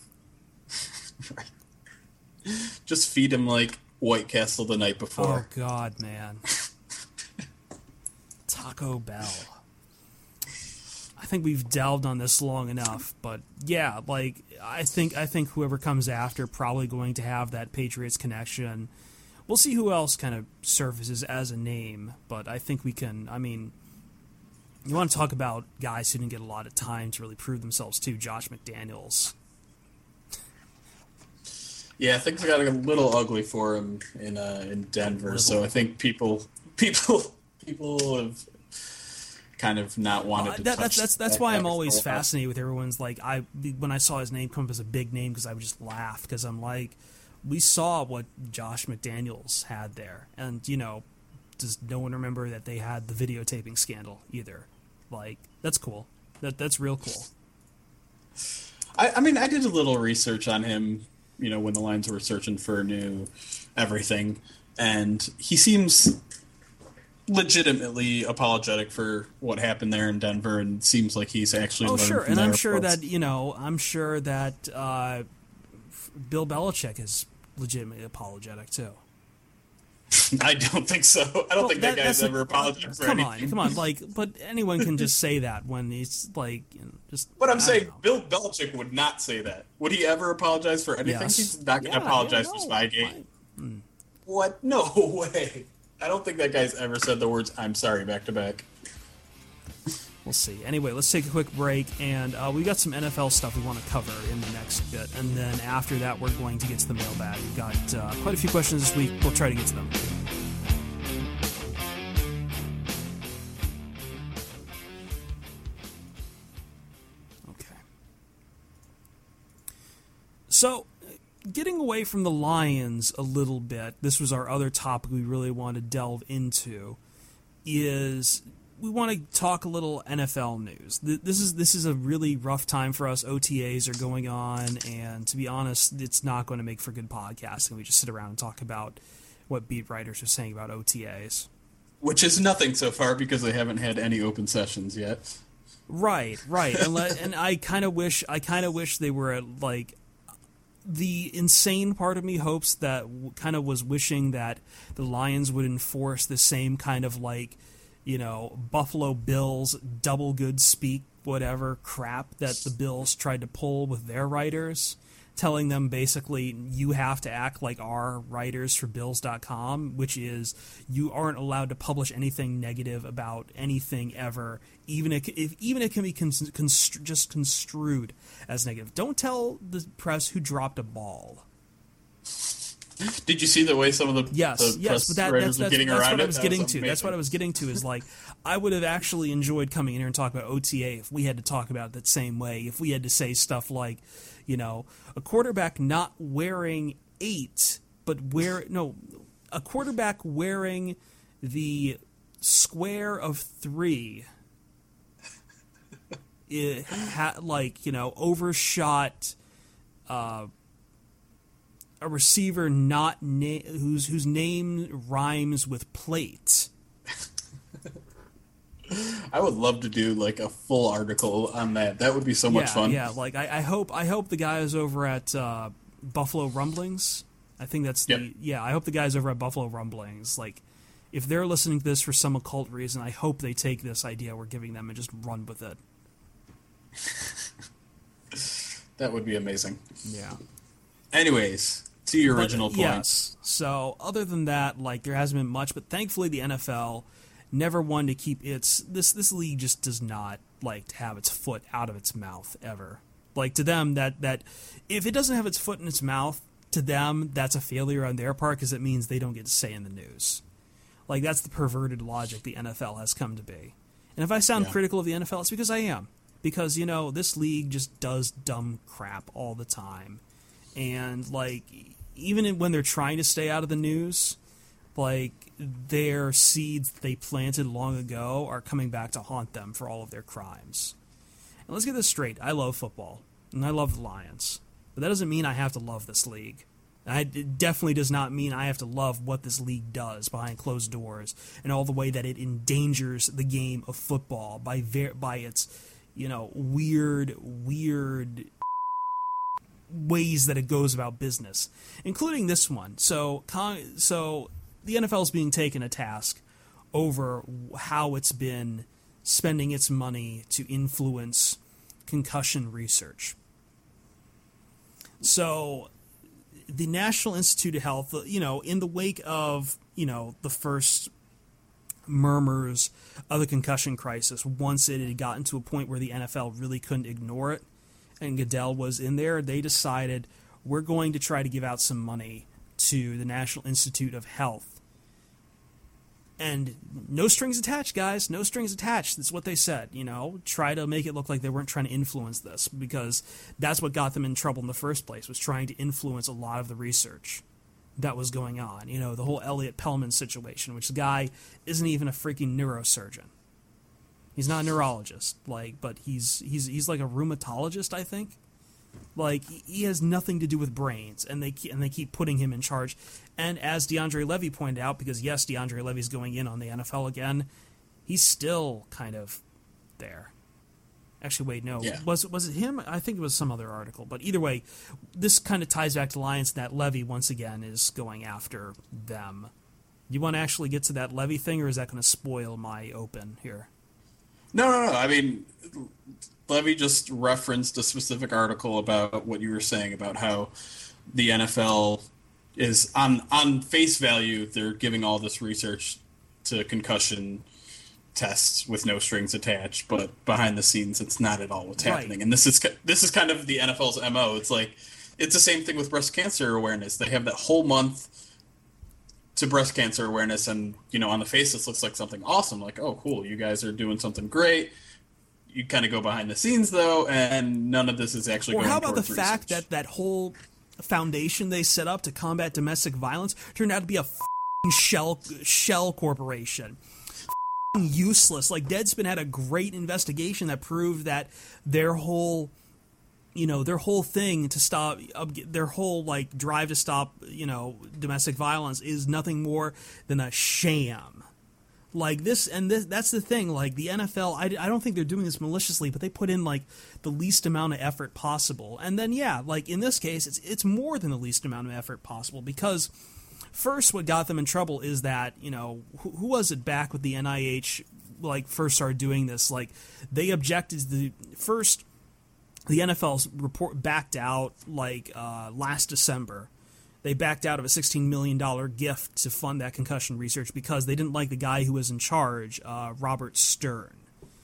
just feed him like White Castle the night Oh before. God, man. Taco Bell. I think we've delved on this long enough, but yeah, like I think I think whoever comes after probably going to have that Patriots connection. We'll see who else kind of surfaces as a name, but I think we can. I mean, you want to talk about guys who didn't get a lot of time to really prove themselves too. Josh McDaniels. Yeah, things got a little ugly for him in uh, in Denver. So I think people people people have kind of not wanted Uh, to that, touch that's that's that's that why guy I'm for a always while. fascinated with everyone's like I when I saw his name come up as a big name because I would just laugh because I'm like we saw what Josh McDaniels had there and you know does no one remember that they had the videotaping scandal either? Like that's cool. That that's real cool. I, I mean, I did a little research on him, you know, when the Lions were searching for a new everything, and he seems legitimately apologetic for what happened there in Denver, and seems like he's actually Oh learned sure, from and I'm their sure faults. that you know I'm sure that uh, Bill Belichick is legitimately apologetic too. I don't think so. I don't Well, think that, that- guy's that's ever the- apologized for Come anything. on, come on, like, but anyone can just say that when he's like, you know, just. But I'm I saying don't Bill Belichick would not say that. Would he ever apologize for anything? Yes. He's not going to Yeah, apologize yeah, for no, Spygate. fine. What? No way. I don't think that guy's ever said the words "I'm sorry" back to back. We'll see. Anyway, let's take a quick break, and uh, we got some N F L stuff we want to cover in the next bit, and then after that, we're going to get to the mailbag. We've got uh, quite a few questions this week. We'll try to get to them. Okay. So, getting away from the Lions a little bit, this was our other topic we really want to delve into, is we want to talk a little N F L news. Th- This is this is a really rough time for us. O T As are going on, and to be honest, it's not going to make for good podcasting. We just sit around and talk about what beat writers are saying about O T As. Which is nothing so far because they haven't had any open sessions yet. Right, right, and, le- and I kind of wish I kind of wish they were at, like. The insane part of me hopes that w- kind of was wishing that the Lions would enforce the same kind of like, you know, Buffalo Bills double good speak whatever crap that the Bills tried to pull with their writers, telling them basically you have to act like our writers for Bills dot com, which is you aren't allowed to publish anything negative about anything ever, even if, if even it can be cons- constr- just construed as negative. Don't tell the press who dropped a ball. Did you see the way some of the, Yes, the yes, press but that, writers that's, were that's, getting that's around what it? I was That getting was to. That's what I amazing. was getting to. Is like I would have actually enjoyed coming in here and talking about O T A if we had to talk about it that same way. If we had to say stuff like, you know, a quarterback not wearing eight, but wear no, a quarterback wearing the square of three. It had like you know overshot. Uh, A receiver not na- whose whose name rhymes with plate. I would love to do like a full article on that. That would be so much yeah, fun. yeah. Like I, I hope I hope the guys over at uh, Buffalo Rumblings. I think that's the Yep. yeah. I hope the guys over at Buffalo Rumblings, like, if they're listening to this for some occult reason, I hope they take this idea we're giving them and just run with it. That would be amazing. Yeah. Anyways, to your But, original point. yes. So other than that, like there hasn't been much, but thankfully the N F L never wanted to keep its this this league just does not like to have its foot out of its mouth ever. Like to them that that if it doesn't have its foot in its mouth, to them that's a failure on their part because it means they don't get to say in the news. Like that's the perverted logic the N F L has come to be. And if I sound Yeah. critical of the N F L, it's because I am. Because, you know, this league just does dumb crap all the time. And, like, even when they're trying to stay out of the news, like, their seeds they planted long ago are coming back to haunt them for all of their crimes. And let's get this straight. I love football, and I love the Lions. But that doesn't mean I have to love this league. I, it definitely does not mean I have to love what this league does behind closed doors and all the way that it endangers the game of football by ver- by its, you know, weird, weird ways that it goes about business, including this one. So, so the N F L is being taken to task over how it's been spending its money to influence concussion research. So the National Institute of Health, you know, in the wake of, you know, the first murmurs of the concussion crisis, once it had gotten to a point where the N F L really couldn't ignore it, and Goodell was in there, they decided, we're going to try to give out some money to the National Institute of Health. And no strings attached, guys. No strings attached. That's what they said. You know, try to make it look like they weren't trying to influence this, because that's what got them in trouble in the first place, was trying to influence a lot of the research that was going on. You know, the whole Elliot Pellman situation, which the guy isn't even a freaking neurosurgeon. He's not a neurologist, like, but he's he's he's like a rheumatologist, I think. Like, he has nothing to do with brains, and they keep, and they keep putting him in charge. And as DeAndre Levy pointed out, because yes, DeAndre Levy's going in on the N F L again, he's still kind of there. Actually, wait, no, yeah. was was it him? I think it was some other article. But either way, this kind of ties back to Lions. That Levy once again is going after them. You want to actually get to that Levy thing, or is that going to spoil my open here? No, no, no. I mean, Levy just referenced a specific article about what you were saying about how the N F L is, on on face value, they're giving all this research to concussion tests with no strings attached, but behind the scenes, it's not at all what's Right. happening. And this is this is kind of the N F L's M O. It's like, it's the same thing with breast cancer awareness. They have that whole month to breast cancer awareness, and, you know, on the face, this looks like something awesome. Like, oh, cool, you guys are doing something great. You kind of go behind the scenes, though, and none of this is actually Or going how about the towards fact research. that that whole foundation they set up to combat domestic violence turned out to be a f***ing shell shell corporation? F***ing useless. Like, Deadspin had a great investigation that proved that their whole, you know, their whole thing to stop, uh, their whole, like, drive to stop, you know, domestic violence is nothing more than a sham. Like this, and this, that's the thing, like the N F L, I, I don't think they're doing this maliciously, but they put in like the least amount of effort possible. And then, yeah, like in this case, it's it's more than the least amount of effort possible, because first what got them in trouble is that, you know, who, who was it back with the N I H, like first started doing this, like they objected to the first, the N F L's report backed out like uh, last December. They backed out of a sixteen million dollars gift to fund that concussion research because they didn't like the guy who was in charge, uh, Robert Stern.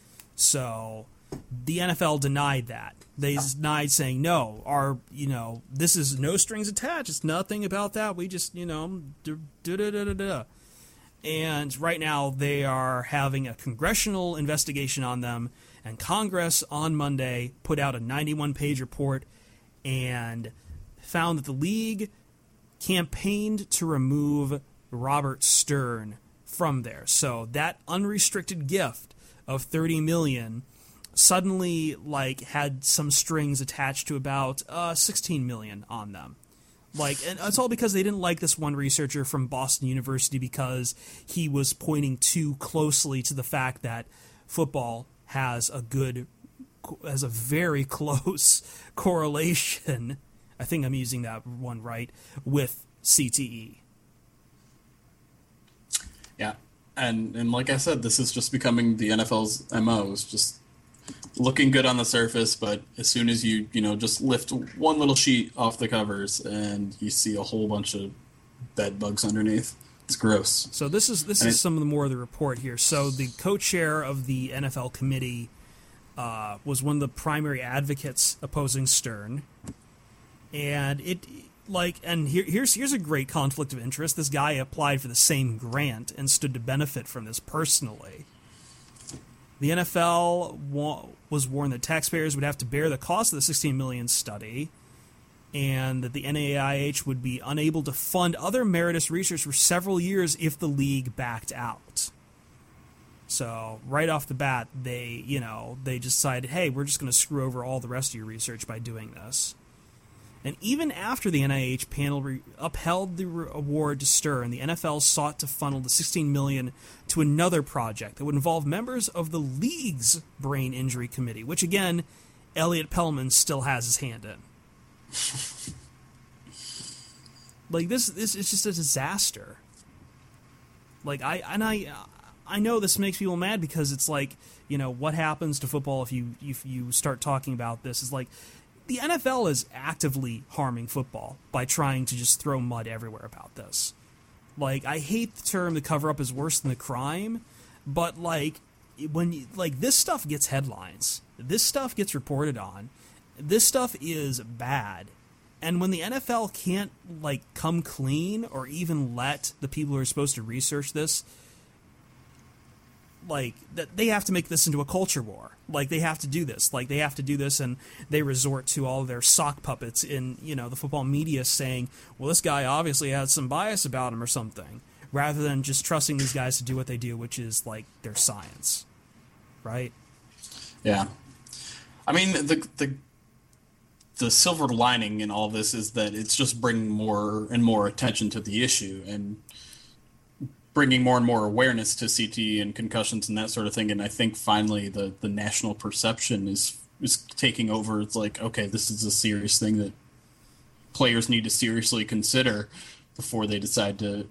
So the N F L denied that. They denied saying, no, our, you know, this is no strings attached. It's nothing about that. We just, you know, da da da da da. And right now they are having a congressional investigation on them, and Congress on Monday put out a ninety-one page report and found that the league campaigned to remove Robert Stern from there. So that unrestricted gift of thirty million dollars suddenly like had some strings attached to about uh, sixteen million dollars on them. Like, and it's all because they didn't like this one researcher from Boston University because he was pointing too closely to the fact that football has a good, has a very close correlation, I think I'm using that one right, with C T E. Yeah, and and like I said, this is just becoming the N F L's M O. It's just looking good on the surface, but as soon as you, you know, just lift one little sheet off the covers and you see a whole bunch of bed bugs underneath. It's gross. So this is this and is it, some of the more of the report here. So the co-chair of the N F L committee uh, was one of the primary advocates opposing Stern. And it, like, and here, here's here's a great conflict of interest. This guy applied for the same grant and stood to benefit from this personally. The N F L wa- was warned that taxpayers would have to bear the cost of the sixteen million dollars study, and that the N A I H would be unable to fund other meritorious research for several years if the league backed out. So right off the bat, they, you know, they decided, hey, we're just going to screw over all the rest of your research by doing this. And even after the N I H panel re- upheld the re- award to Stern, the N F L sought to funnel the sixteen million dollars to another project that would involve members of the league's brain injury committee, which again, Elliot Pellman still has his hand in. Like this, this is just a disaster. Like I and I. I know this makes people mad because it's like, you know, what happens to football if you if you start talking about this is like the N F L is actively harming football by trying to just throw mud everywhere about this. Like, I hate the term the cover-up is worse than the crime, but like when you, like this stuff gets headlines, this stuff gets reported on, this stuff is bad. And when the N F L can't like come clean or even let the people who are supposed to research this, like, that they have to make this into a culture war. Like, they have to do this. Like, they have to do this, and they resort to all their sock puppets in, you know, the football media saying, well, this guy obviously has some bias about him or something, rather than just trusting these guys to do what they do, which is, like, their science. Right? Yeah. I mean, the the the silver lining in all this is that it's just bringing more and more attention to the issue, and bringing more and more awareness to C T E and concussions and that sort of thing. And I think finally the, the national perception is is taking over. It's like, okay, this is a serious thing that players need to seriously consider before they decide to,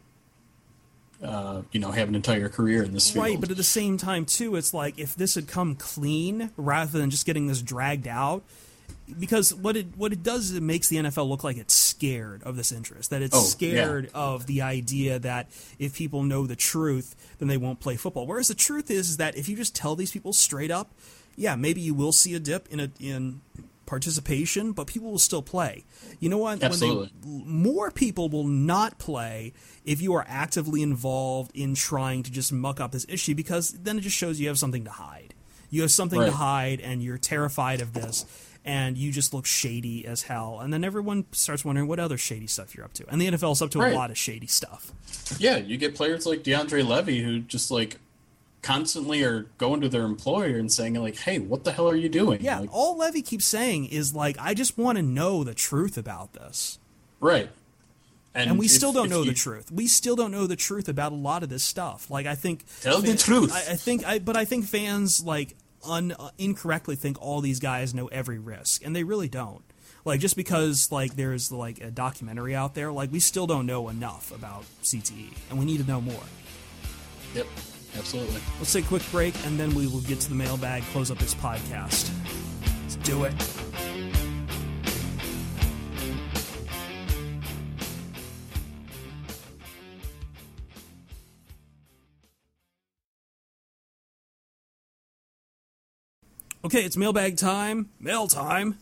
uh, you know, have an entire career in this field. Right, but at the same time, too, it's like if this had come clean rather than just getting this dragged out, because what it what it does is it makes the N F L look like it's scared of this interest, that it's oh, scared yeah. of the idea that if people know the truth, then they won't play football. Whereas the truth is, is that if you just tell these people straight up, yeah, maybe you will see a dip in a, in participation, but people will still play. You know what? Absolutely. When they, more people will not play if you are actively involved in trying to just muck up this issue, because then it just shows you have something to hide. You have something right. to hide, and you're terrified of this. And you just look shady as hell. And then everyone starts wondering what other shady stuff you're up to. And the N F L is up to right. a lot of shady stuff. Yeah, you get players like DeAndre Levy who just, like, constantly are going to their employer and saying, like, hey, what the hell are you doing? Yeah, like, all Levy keeps saying is, like, I just want to know the truth about this. Right. And, and we if, still don't know you, the truth. We still don't know the truth about a lot of this stuff. Like, I think... Tell fan, the truth. I, I think, I, But I think fans, like... Un, uh, incorrectly think all these guys know every risk, and they really don't. Like, just because like there's like a documentary out there, like we still don't know enough about C T E, and we need to know more. Yep, absolutely. Let's take a quick break, and then we will get to the mailbag, close up this podcast. Let's do it. Okay, it's mailbag time. Mail time.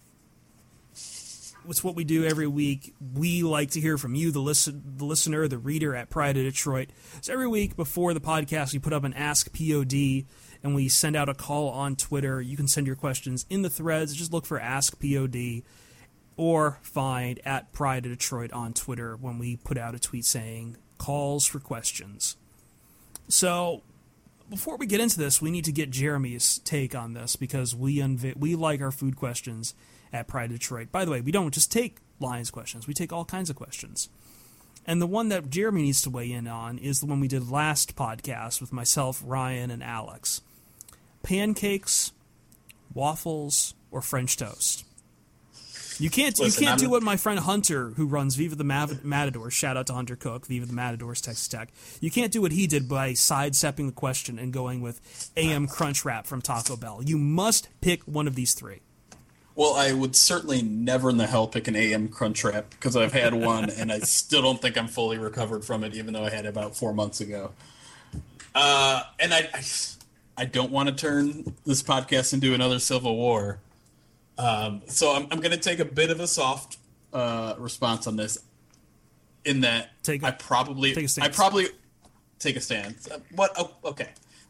It's what we do every week. We like to hear from you, the listen, the listener, the reader at Pride of Detroit. So every week before the podcast, we put up an Ask P O D, and we send out a call on Twitter. You can send your questions in the threads. Just look for Ask P O D, or find at Pride of Detroit on Twitter when we put out a tweet saying calls for questions. So... before we get into this, we need to get Jeremy's take on this, because we unva- we like our food questions at Pride Detroit. By the way, we don't just take Lions questions. We take all kinds of questions. And the one that Jeremy needs to weigh in on is the one we did last podcast with myself, Ryan, and Alex. Pancakes, waffles, or French toast? You can't Listen, you can't I'm, do what my friend Hunter, who runs Viva the Mav- Matadors, shout out to Hunter Cook, Viva the Matadors, Texas Tech. You can't do what he did by sidestepping the question and going with A M Crunchwrap from Taco Bell. You must pick one of these three. Well, I would certainly never in the hell pick an A M Crunchwrap, because I've had one and I still don't think I'm fully recovered from it, even though I had it about four months ago. Uh, and I, I, I don't want to turn this podcast into another civil war. Um, so I'm, I'm going to take a bit of a soft uh, response on this, in that take a, I probably take a I probably take a stance. Uh, what? Oh, okay.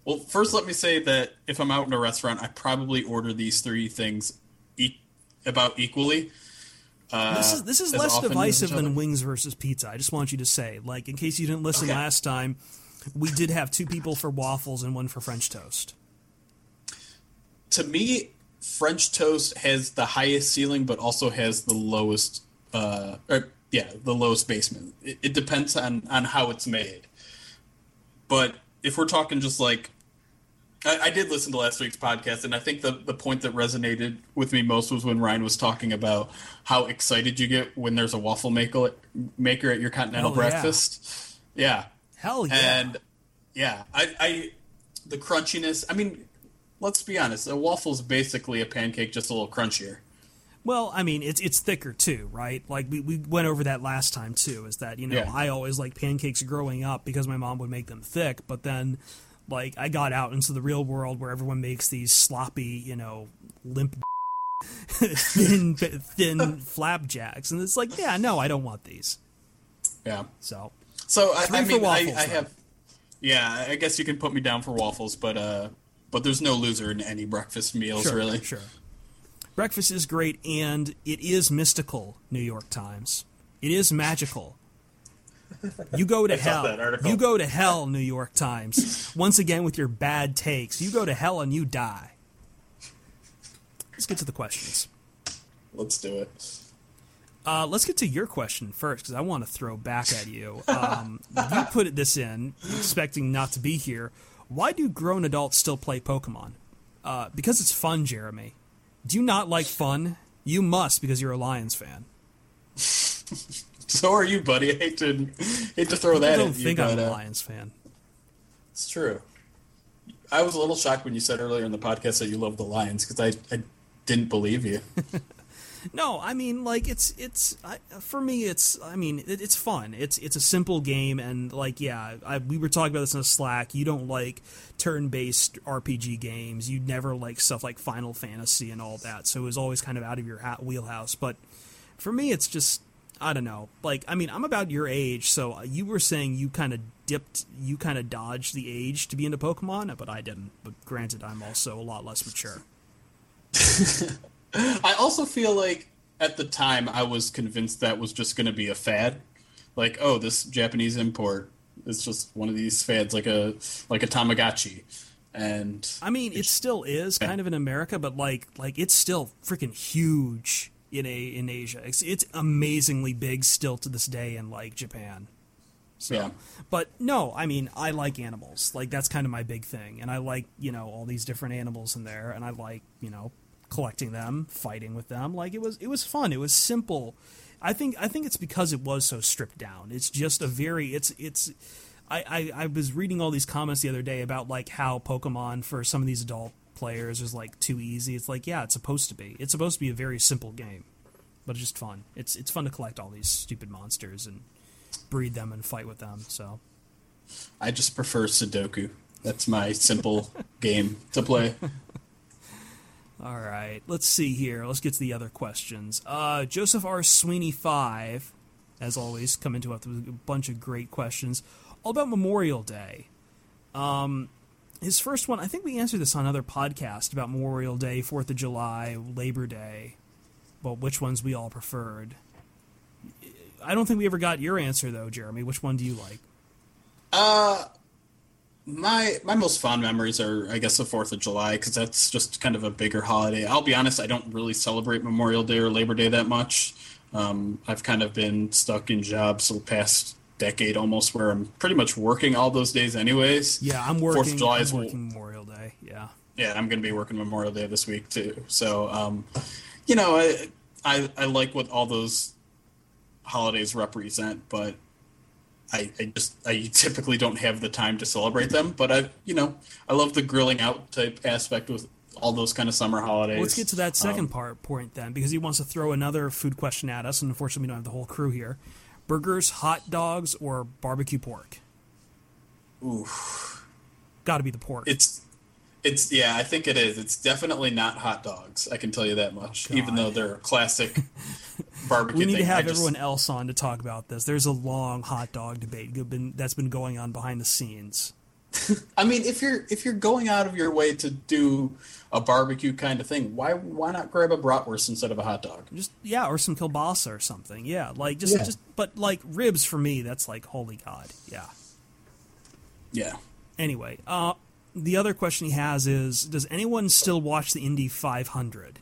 Well, first let me say that if I'm out in a restaurant, I probably order these three things e- about equally. Uh, this is this is less divisive than wings versus pizza. I just want you to say, like, in case you didn't listen okay. last time, we did have two people for waffles and one for French toast. To me, French toast has the highest ceiling, but also has the lowest. Uh, or, yeah, the lowest basement. It, it depends on on how it's made. But if we're talking just like, I, I did listen to last week's podcast, and I think the, the point that resonated with me most was when Ryan was talking about how excited you get when there's a waffle maker, maker at your continental Hell yeah. breakfast. Yeah. Hell yeah. And, yeah, I, I the crunchiness, I mean, let's be honest, a waffle's basically a pancake, just a little crunchier. Well, I mean, it's it's thicker too, right? Like, we, we went over that last time too, is that, you know, Yeah. I always liked pancakes growing up because my mom would make them thick, but then, like, I got out into the real world where everyone makes these sloppy, you know, limp, thin, thin flapjacks, and it's like, yeah, no, I don't want these. Yeah. So, So, I, Three I for mean, waffles, I, I then. have, yeah, I guess you can put me down for waffles, but, uh, but there's no loser in any breakfast meals, sure, really. sure. Breakfast is great, and it is mystical, New York Times. It is magical. You go to I saw hell. that article. You go to hell, New York Times. Once again with your bad takes. You go to hell and you die. Let's get to the questions. Let's do it. Uh, let's get to your question first, because I want to throw back at you. Um, you put this in, expecting not to be here. Why do grown adults still play Pokemon? Uh, because it's fun, Jeremy. Do you not like fun? You must, because you're a Lions fan. So are you, buddy. I hate to hate to throw People that don't at you, think but, I'm a uh, Lions fan. it's true. I was a little shocked when you said earlier in the podcast that you love the Lions, because I, I didn't believe you. No, I mean, like, it's it's I, for me. It's I mean, it, it's fun. It's it's a simple game, and like, yeah, I, we were talking about this in a Slack. You don't like turn-based R P G games. You never like stuff like Final Fantasy and all that. So it was always kind of out of your ha- wheelhouse. But for me, it's just I don't know. Like, I mean, I'm about your age, so you were saying you kind of dipped, you kind of dodged the age to be into Pokemon, but I didn't. But granted, I'm also a lot less mature. I also feel like at the time I was convinced that was just going to be a fad. Like, oh, this Japanese import is just one of these fads, like a like a Tamagotchi. And I mean, it still is kind of in America, but like like it's still freaking huge in a in Asia. It's, it's amazingly big still to this day in like Japan. So, yeah. But no, I mean, I like animals. Like, that's kind of my big thing, and I like, you know, all these different animals in there, and I like, you know, collecting them, fighting with them. Like, it was it was fun. It was simple. I think I think it's because it was so stripped down. It's just a very it's it's I, I, I was reading all these comments the other day about like how Pokemon for some of these adult players is like too easy. It's like, yeah, it's supposed to be. It's supposed to be a very simple game. But it's just fun. It's it's fun to collect all these stupid monsters and breed them and fight with them. So I just prefer Sudoku. That's my simple game to play. all right, let's see here. Let's get to the other questions. Uh, Joseph R. Sweeney five, as always, come into us with a bunch of great questions, all about Memorial Day. Um, his first one, I think we answered this on another podcast about Memorial Day, Fourth of July, Labor Day, but which ones we all preferred. I don't think we ever got your answer though, Jeremy. Which one do you like? Uh, my my most fond memories are, I guess, the Fourth of July, because that's just kind of a bigger holiday. I'll be honest, I don't really celebrate Memorial Day or Labor Day that much. Um, I've kind of been stuck in jobs the past decade almost, where I'm pretty much working all those days anyways. Yeah, I'm working. Fourth of July I'm is working Memorial Day. Yeah. Yeah, I'm going to be working Memorial Day this week too. So, um, you know, I, I I like what all those holidays represent, but I, I just I typically don't have the time to celebrate them. But I, you know, I love the grilling out type aspect with all those kind of summer holidays. Well, let's get to that second Um, part point then, because he wants to throw another food question at us, and unfortunately we don't have the whole crew here. Burgers, hot dogs, or barbecue pork? Ooh, Got to be the pork. it's it's yeah, I think it is. It's definitely not hot dogs. I can tell you that much. God. Even though they're a classic barbecue. we need thing. to I have just- everyone else on to talk about this. There's a long hot dog debate been, that's been going on behind the scenes. I mean, if you're if you're going out of your way to do a barbecue kind of thing, why why not grab a bratwurst instead of a hot dog? Just yeah, or some kielbasa or something. Yeah, like just Yeah. just but like ribs for me, that's like holy god. Yeah. Yeah. Anyway, uh, the other question he has is: does anyone still watch the Indy five hundred?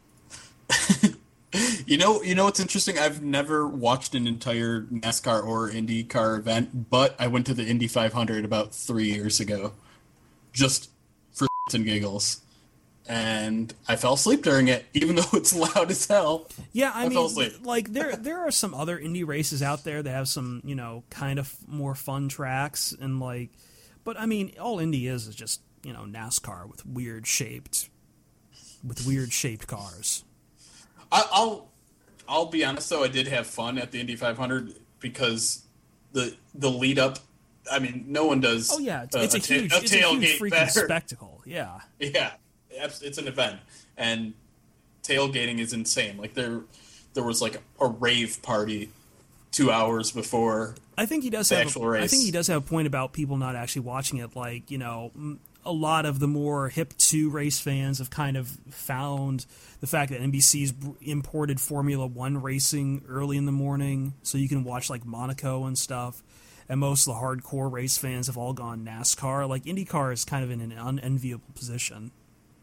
You know, you know what's interesting? I've never watched an entire NASCAR or IndyCar event, but I went to the Indy five hundred about three years ago, just for shits and giggles, and I fell asleep during it, even though it's loud as hell. Yeah, I, I fell mean, asleep. like there there are some other Indy races out there that have some you know kind of more fun tracks and like, but I mean, all Indy is is just you know NASCAR with weird shaped, with weird shaped cars. I, I'll I'll be honest though, I did have fun at the Indy five hundred because the the lead up. I mean, no one does. Oh yeah, it's, a, it's a, a ta- huge, a it's a huge tailgate freaking better. spectacle. Yeah, Yeah, abs- it's an event, and tailgating is insane. Like there, there was like a rave party two hours before. I think he does the have. actual A, I race. think he does have a point about people not actually watching it. Like you know, m- a lot of the more hip to race fans have kind of found the fact that N B C's br- imported Formula One racing early in the morning, so you can watch like Monaco and stuff. And most of the hardcore race fans have all gone NASCAR. Like IndyCar is kind of in an unenviable position.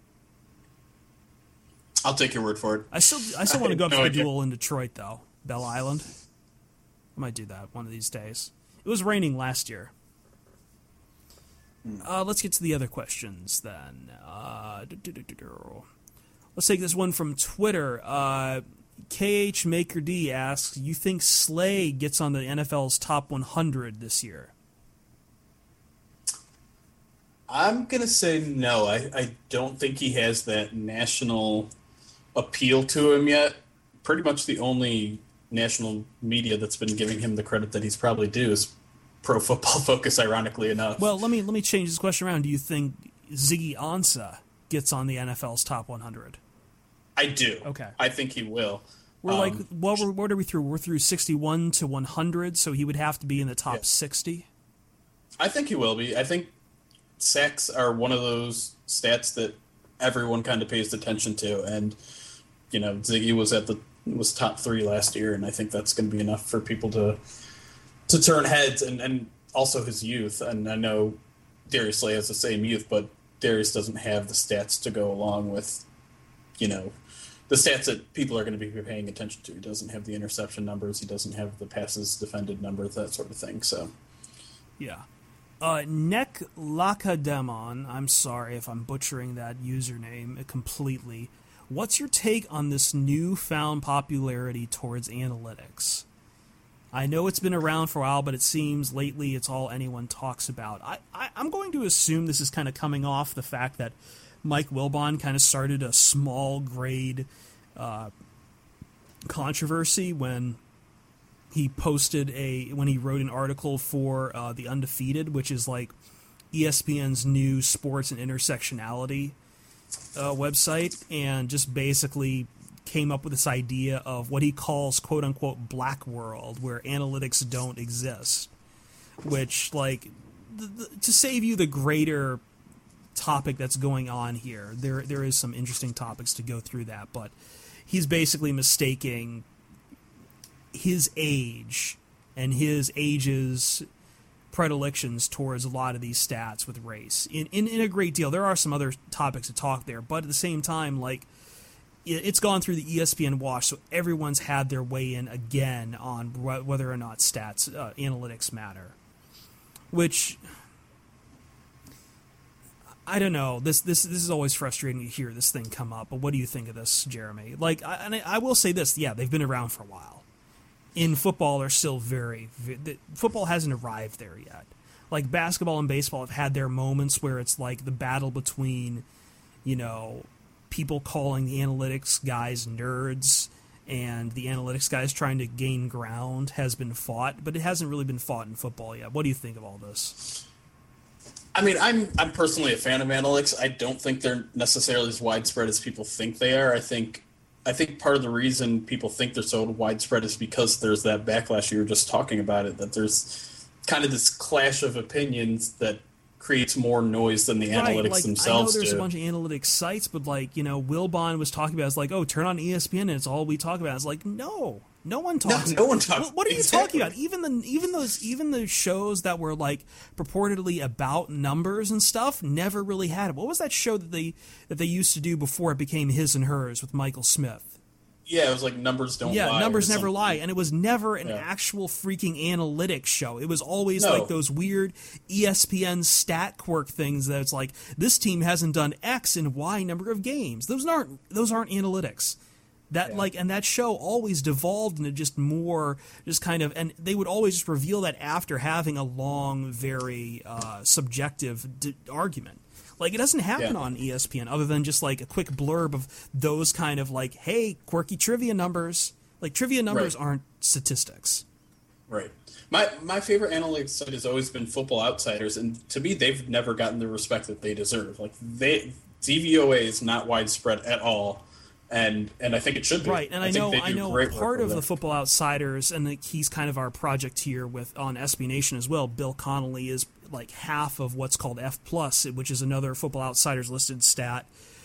I'll take your word for it. I still, I still want to go up no to the idea. duel in Detroit though, Bell Island. I might do that one of these days. It was raining last year. Uh, let's get to the other questions then. Uh, let's take this one from Twitter. Uh, K H Maker D asks, "You think Slay gets on the N F L's top one hundred this year?" I'm gonna say no. I, I don't think he has that national appeal to him yet. Pretty much the only national media that's been giving him the credit that he's probably due is Pro Football Focus, ironically enough. Well, let me let me change this question around. Do you think Ziggy Ansah gets on the N F L's top one hundred? I do. Okay. I think he will. We're Um, like, what, we're, what are we through? We're through sixty-one to one hundred, so he would have to be in the top Yeah. sixty. I think he will be. I think sacks are one of those stats that everyone kind of pays attention to, and you know, Ziggy was at the was top three last year, and I think that's going to be enough for people to to turn heads, and, and also his youth. And I know Darius Slay has the same youth, but Darius doesn't have the stats to go along with, you know, the stats that people are going to be paying attention to. He doesn't have the interception numbers. He doesn't have the passes defended numbers, that sort of thing. So, Yeah. Uh, Nek Lakademon, I'm sorry if I'm butchering that username completely. What's your take on this newfound popularity towards analytics? I know it's been around for a while, but it seems lately it's all anyone talks about. I, I, I'm going to assume this is kind of coming off the fact that Mike Wilbon kind of started a small grade uh, controversy when he posted a when he wrote an article for uh, The Undefeated, which is like E S P N's new sports and intersectionality uh, website, and just basically came up with this idea of what he calls quote unquote black world, where analytics don't exist, which like th- th- to save you the greater topic that's going on here, there there is some interesting topics to go through that, but he's basically mistaking his age and his age's predilections towards a lot of these stats with race in, in in a great deal. There are some other topics to talk there, but at the same time, like, it- it's gone through the E S P N wash, so everyone's had their way in again on wh- whether or not stats uh, analytics matter, which I don't know. This this this is always frustrating to hear this thing come up. But what do you think of this, Jeremy? Like, I, and I, I will say this: yeah, they've been around for a while. In football, they're still very, very football hasn't arrived there yet. Like basketball and baseball have had their moments where it's like the battle between, you know, people calling the analytics guys nerds and the analytics guys trying to gain ground has been fought, but it hasn't really been fought in football yet. What do you think of all this? I mean, I'm I'm personally a fan of analytics. I don't think they're necessarily as widespread as people think they are. I think I think part of the reason people think they're so widespread is because there's that backlash you were just talking about it, that there's kind of this clash of opinions that creates more noise than the right, analytics like, themselves I know there's do. a bunch of analytics sites, but like, you know, Wilbon was talking about, it's like, oh, turn on E S P N and it's all we talk about. It's like, no, no one talks. No, no one talks. What, what are you exactly. talking about? Even the even those even the shows that were like purportedly about numbers and stuff never really had it. What was that show that they that they used to do before it became His and Hers with Michael Smith? Yeah, it was like Numbers Don't yeah, Lie. Yeah, Numbers Never something. Lie. And it was never an yeah. actual freaking analytics show. It was always no. like those weird E S P N stat quirk things that it's like, this team hasn't done X in Y number of games. Those aren't those aren't analytics. That yeah. like and that show always devolved into just more just kind of, and they would always just reveal that after having a long, very uh, subjective d- argument. Like, it doesn't happen yeah. on E S P N other than just, like, a quick blurb of those kind of, like, hey, quirky trivia numbers. Like, trivia numbers right. aren't statistics. Right. My my favorite analytics site has always been Football Outsiders, and to me, they've never gotten the respect that they deserve. Like, they D V O A is not widespread at all, and and I think it should be. Right, and I, I know think I know part of the Football Outsiders, and the, he's kind of our project here with on S B Nation as well, Bill Connolly is like half of what's called F plus, which is another Football Outsiders listed stat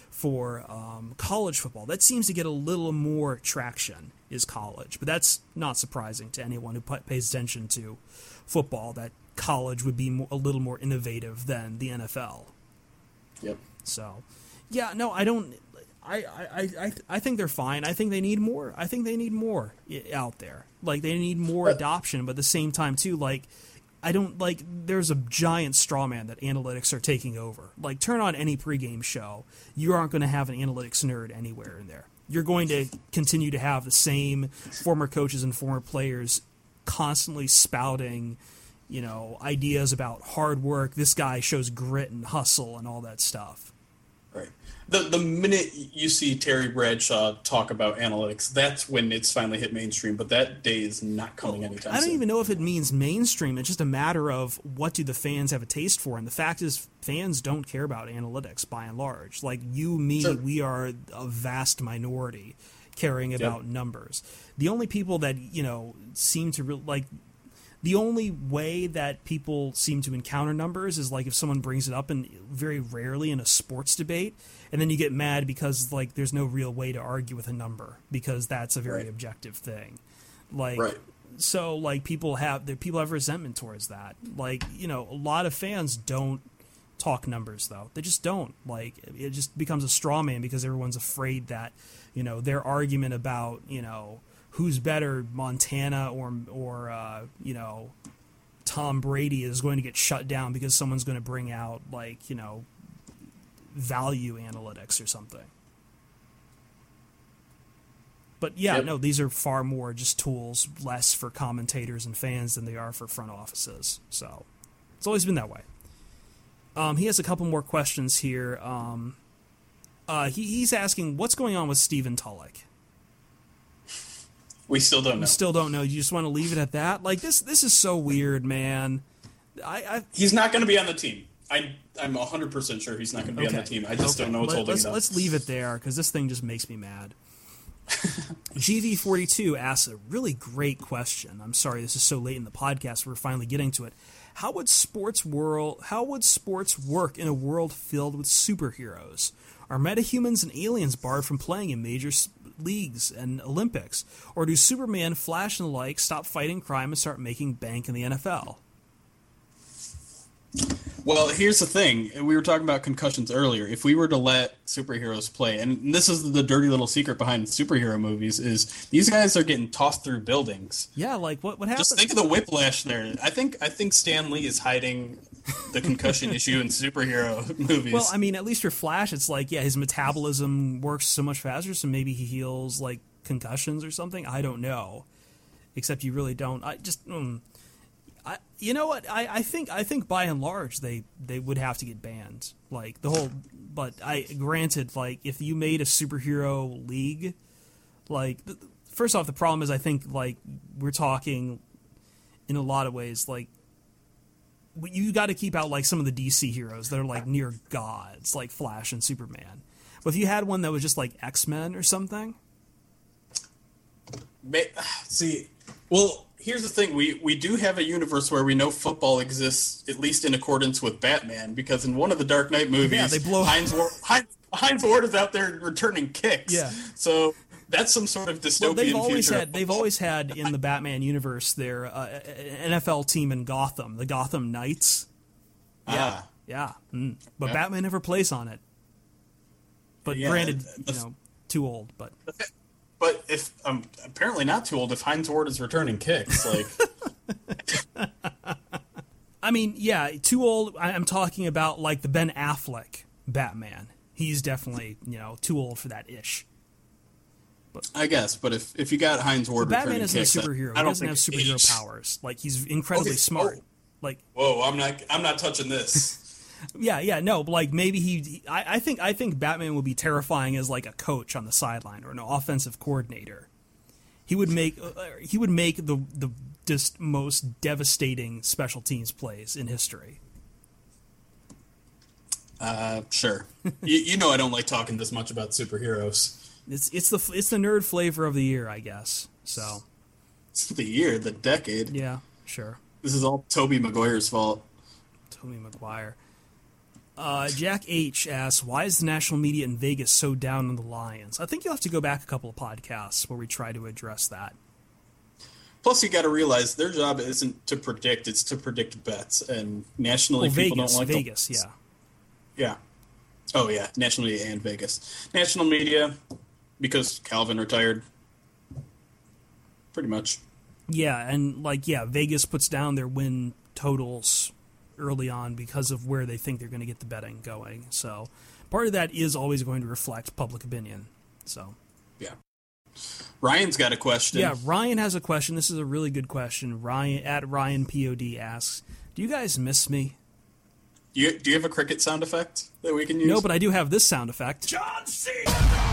for um, college football. That seems to get a little more traction, is college, but that's not surprising to anyone who p- pays attention to football, that college would be more, a little more innovative than the N F L. Yep. So, yeah, no, I don't. I, I, I, I think they're fine. I think they need more. I think they need more out there. Like, they need more adoption, but at the same time, too, like, I don't, like, there's a giant straw man that analytics are taking over. Like, turn on any pregame show. You aren't going to have an analytics nerd anywhere in there. You're going to continue to have the same former coaches and former players constantly spouting, you know, ideas about hard work. This guy shows grit and hustle and all that stuff. Right. The the minute you see Terry Bradshaw talk about analytics, that's when it's finally hit mainstream. But that day is not coming well, anytime soon. I don't soon. even know if it means mainstream. It's just a matter of what do the fans have a taste for. And the fact is, fans don't care about analytics by and large. Like you, me, sure. we are a vast minority caring about yep. numbers. The only people that, you know, seem to re- like. The only way that people seem to encounter numbers is like if someone brings it up, and very rarely in a sports debate, and then you get mad because like there's no real way to argue with a number because that's a very right. objective thing. Like right. so like people have people have resentment towards that. Like, you know, a lot of fans don't talk numbers though. They just don't. Like it just becomes a straw man because everyone's afraid that, you know, their argument about, you know, who's better, Montana or or uh, you know, Tom Brady, is going to get shut down because someone's going to bring out like, you know, value analytics or something. But yeah, yep. no, these are far more just tools, less for commentators and fans than they are for front offices. So it's always been that way. Um, he has a couple more questions here. Um, uh, he, he's asking, what's going on with Stephen Tulloch? We still don't know. We still don't know. You just want to leave it at that? Like, this This is so weird, man. I, I He's not going to be on the team. I, I'm one hundred percent sure he's not going to be okay. on the team. I just okay. don't know what's Let, holding let's, it up. Let's leave it there, because this thing just makes me mad. G V forty-two asks a really great question. I'm sorry this is so late in the podcast. We're finally getting to it. How would sports world? How would sports work in a world filled with superheroes? Are metahumans and aliens barred from playing in major leagues and Olympics? Or do Superman, Flash, and the like stop fighting crime and start making bank in the N F L? Well, here's the thing. We were talking about concussions earlier. If we were to let superheroes play, and this is the dirty little secret behind superhero movies, is these guys are getting tossed through buildings. Yeah, like what what happened? Just think of the whiplash there. I think I think Stan Lee is hiding the concussion issue in superhero movies. Well, I mean, at least for Flash, it's like, yeah, his metabolism works so much faster, so maybe he heals like concussions or something. I don't know. Except you really don't. I just... Mm, I, you know what? I, I think I think by and large they, they would have to get banned. Like the whole, but I granted, like if you made a superhero league, like first off, the problem is I think like we're talking in a lot of ways like you got to keep out like some of the D C heroes that are like near gods, like Flash and Superman. But if you had one that was just like X-Men or something, see, well. here's the thing: we we do have a universe where we know football exists, at least in accordance with Batman, because in one of the Dark Knight movies, Yeah, they blow- Heinz Ward, Heinz, Heinz Ward is out there returning kicks. Yeah. So that's some sort of dystopian Well, they've always future. had they've always had in the Batman universe their uh, N F L team in Gotham, the Gotham Knights. Ah. Yeah, mm. but Yeah. Batman never plays on it. But Yeah, granted, the- you know, too old. But But if I'm apparently not too old, if Heinz Ward is returning kicks, like I mean, yeah, too old. I- I'm talking about like the Ben Affleck Batman. He's definitely, you know, too old for that ish. I guess. But if, if you got Heinz Ward Batman returning isn't kicks, a superhero. I He don't doesn't have think superhero age- powers. Like he's incredibly Okay, smart. oh. Like Whoa, I'm not. I'm not touching this. yeah, yeah, no, but like maybe he. I, I think I think Batman would be terrifying as like a coach on the sideline or an offensive coordinator. He would make uh, he would make the the just most devastating special teams plays in history. Uh, sure. you, you know I don't like talking this much about superheroes. It's it's the it's the nerd flavor of the year, I guess. So It's the year, the decade. yeah, sure. This is all Tobey Maguire's fault. Tobey Maguire. Uh, Jack H asks, why is the national media in Vegas so down on the Lions? I think you'll have to go back a couple of podcasts where we try to address that. Plus, you got to realize their job isn't to predict; it's to predict bets. And nationally, Well, people Vegas, don't like Vegas, the, yeah. yeah. Oh yeah, national media and Vegas. National media, because Calvin retired. Pretty much. Yeah, and like, yeah, Vegas puts down their win totals early on because of where they think they're going to get the betting going. So part of that is always going to reflect public opinion. So Yeah. Ryan's got a question. yeah, Ryan has a question. This is a really good question. Ryan at Ryan P O D asks, "Do you guys miss me?" You, do you have a cricket sound effect that we can use? No, but I do have this sound effect. John Cena!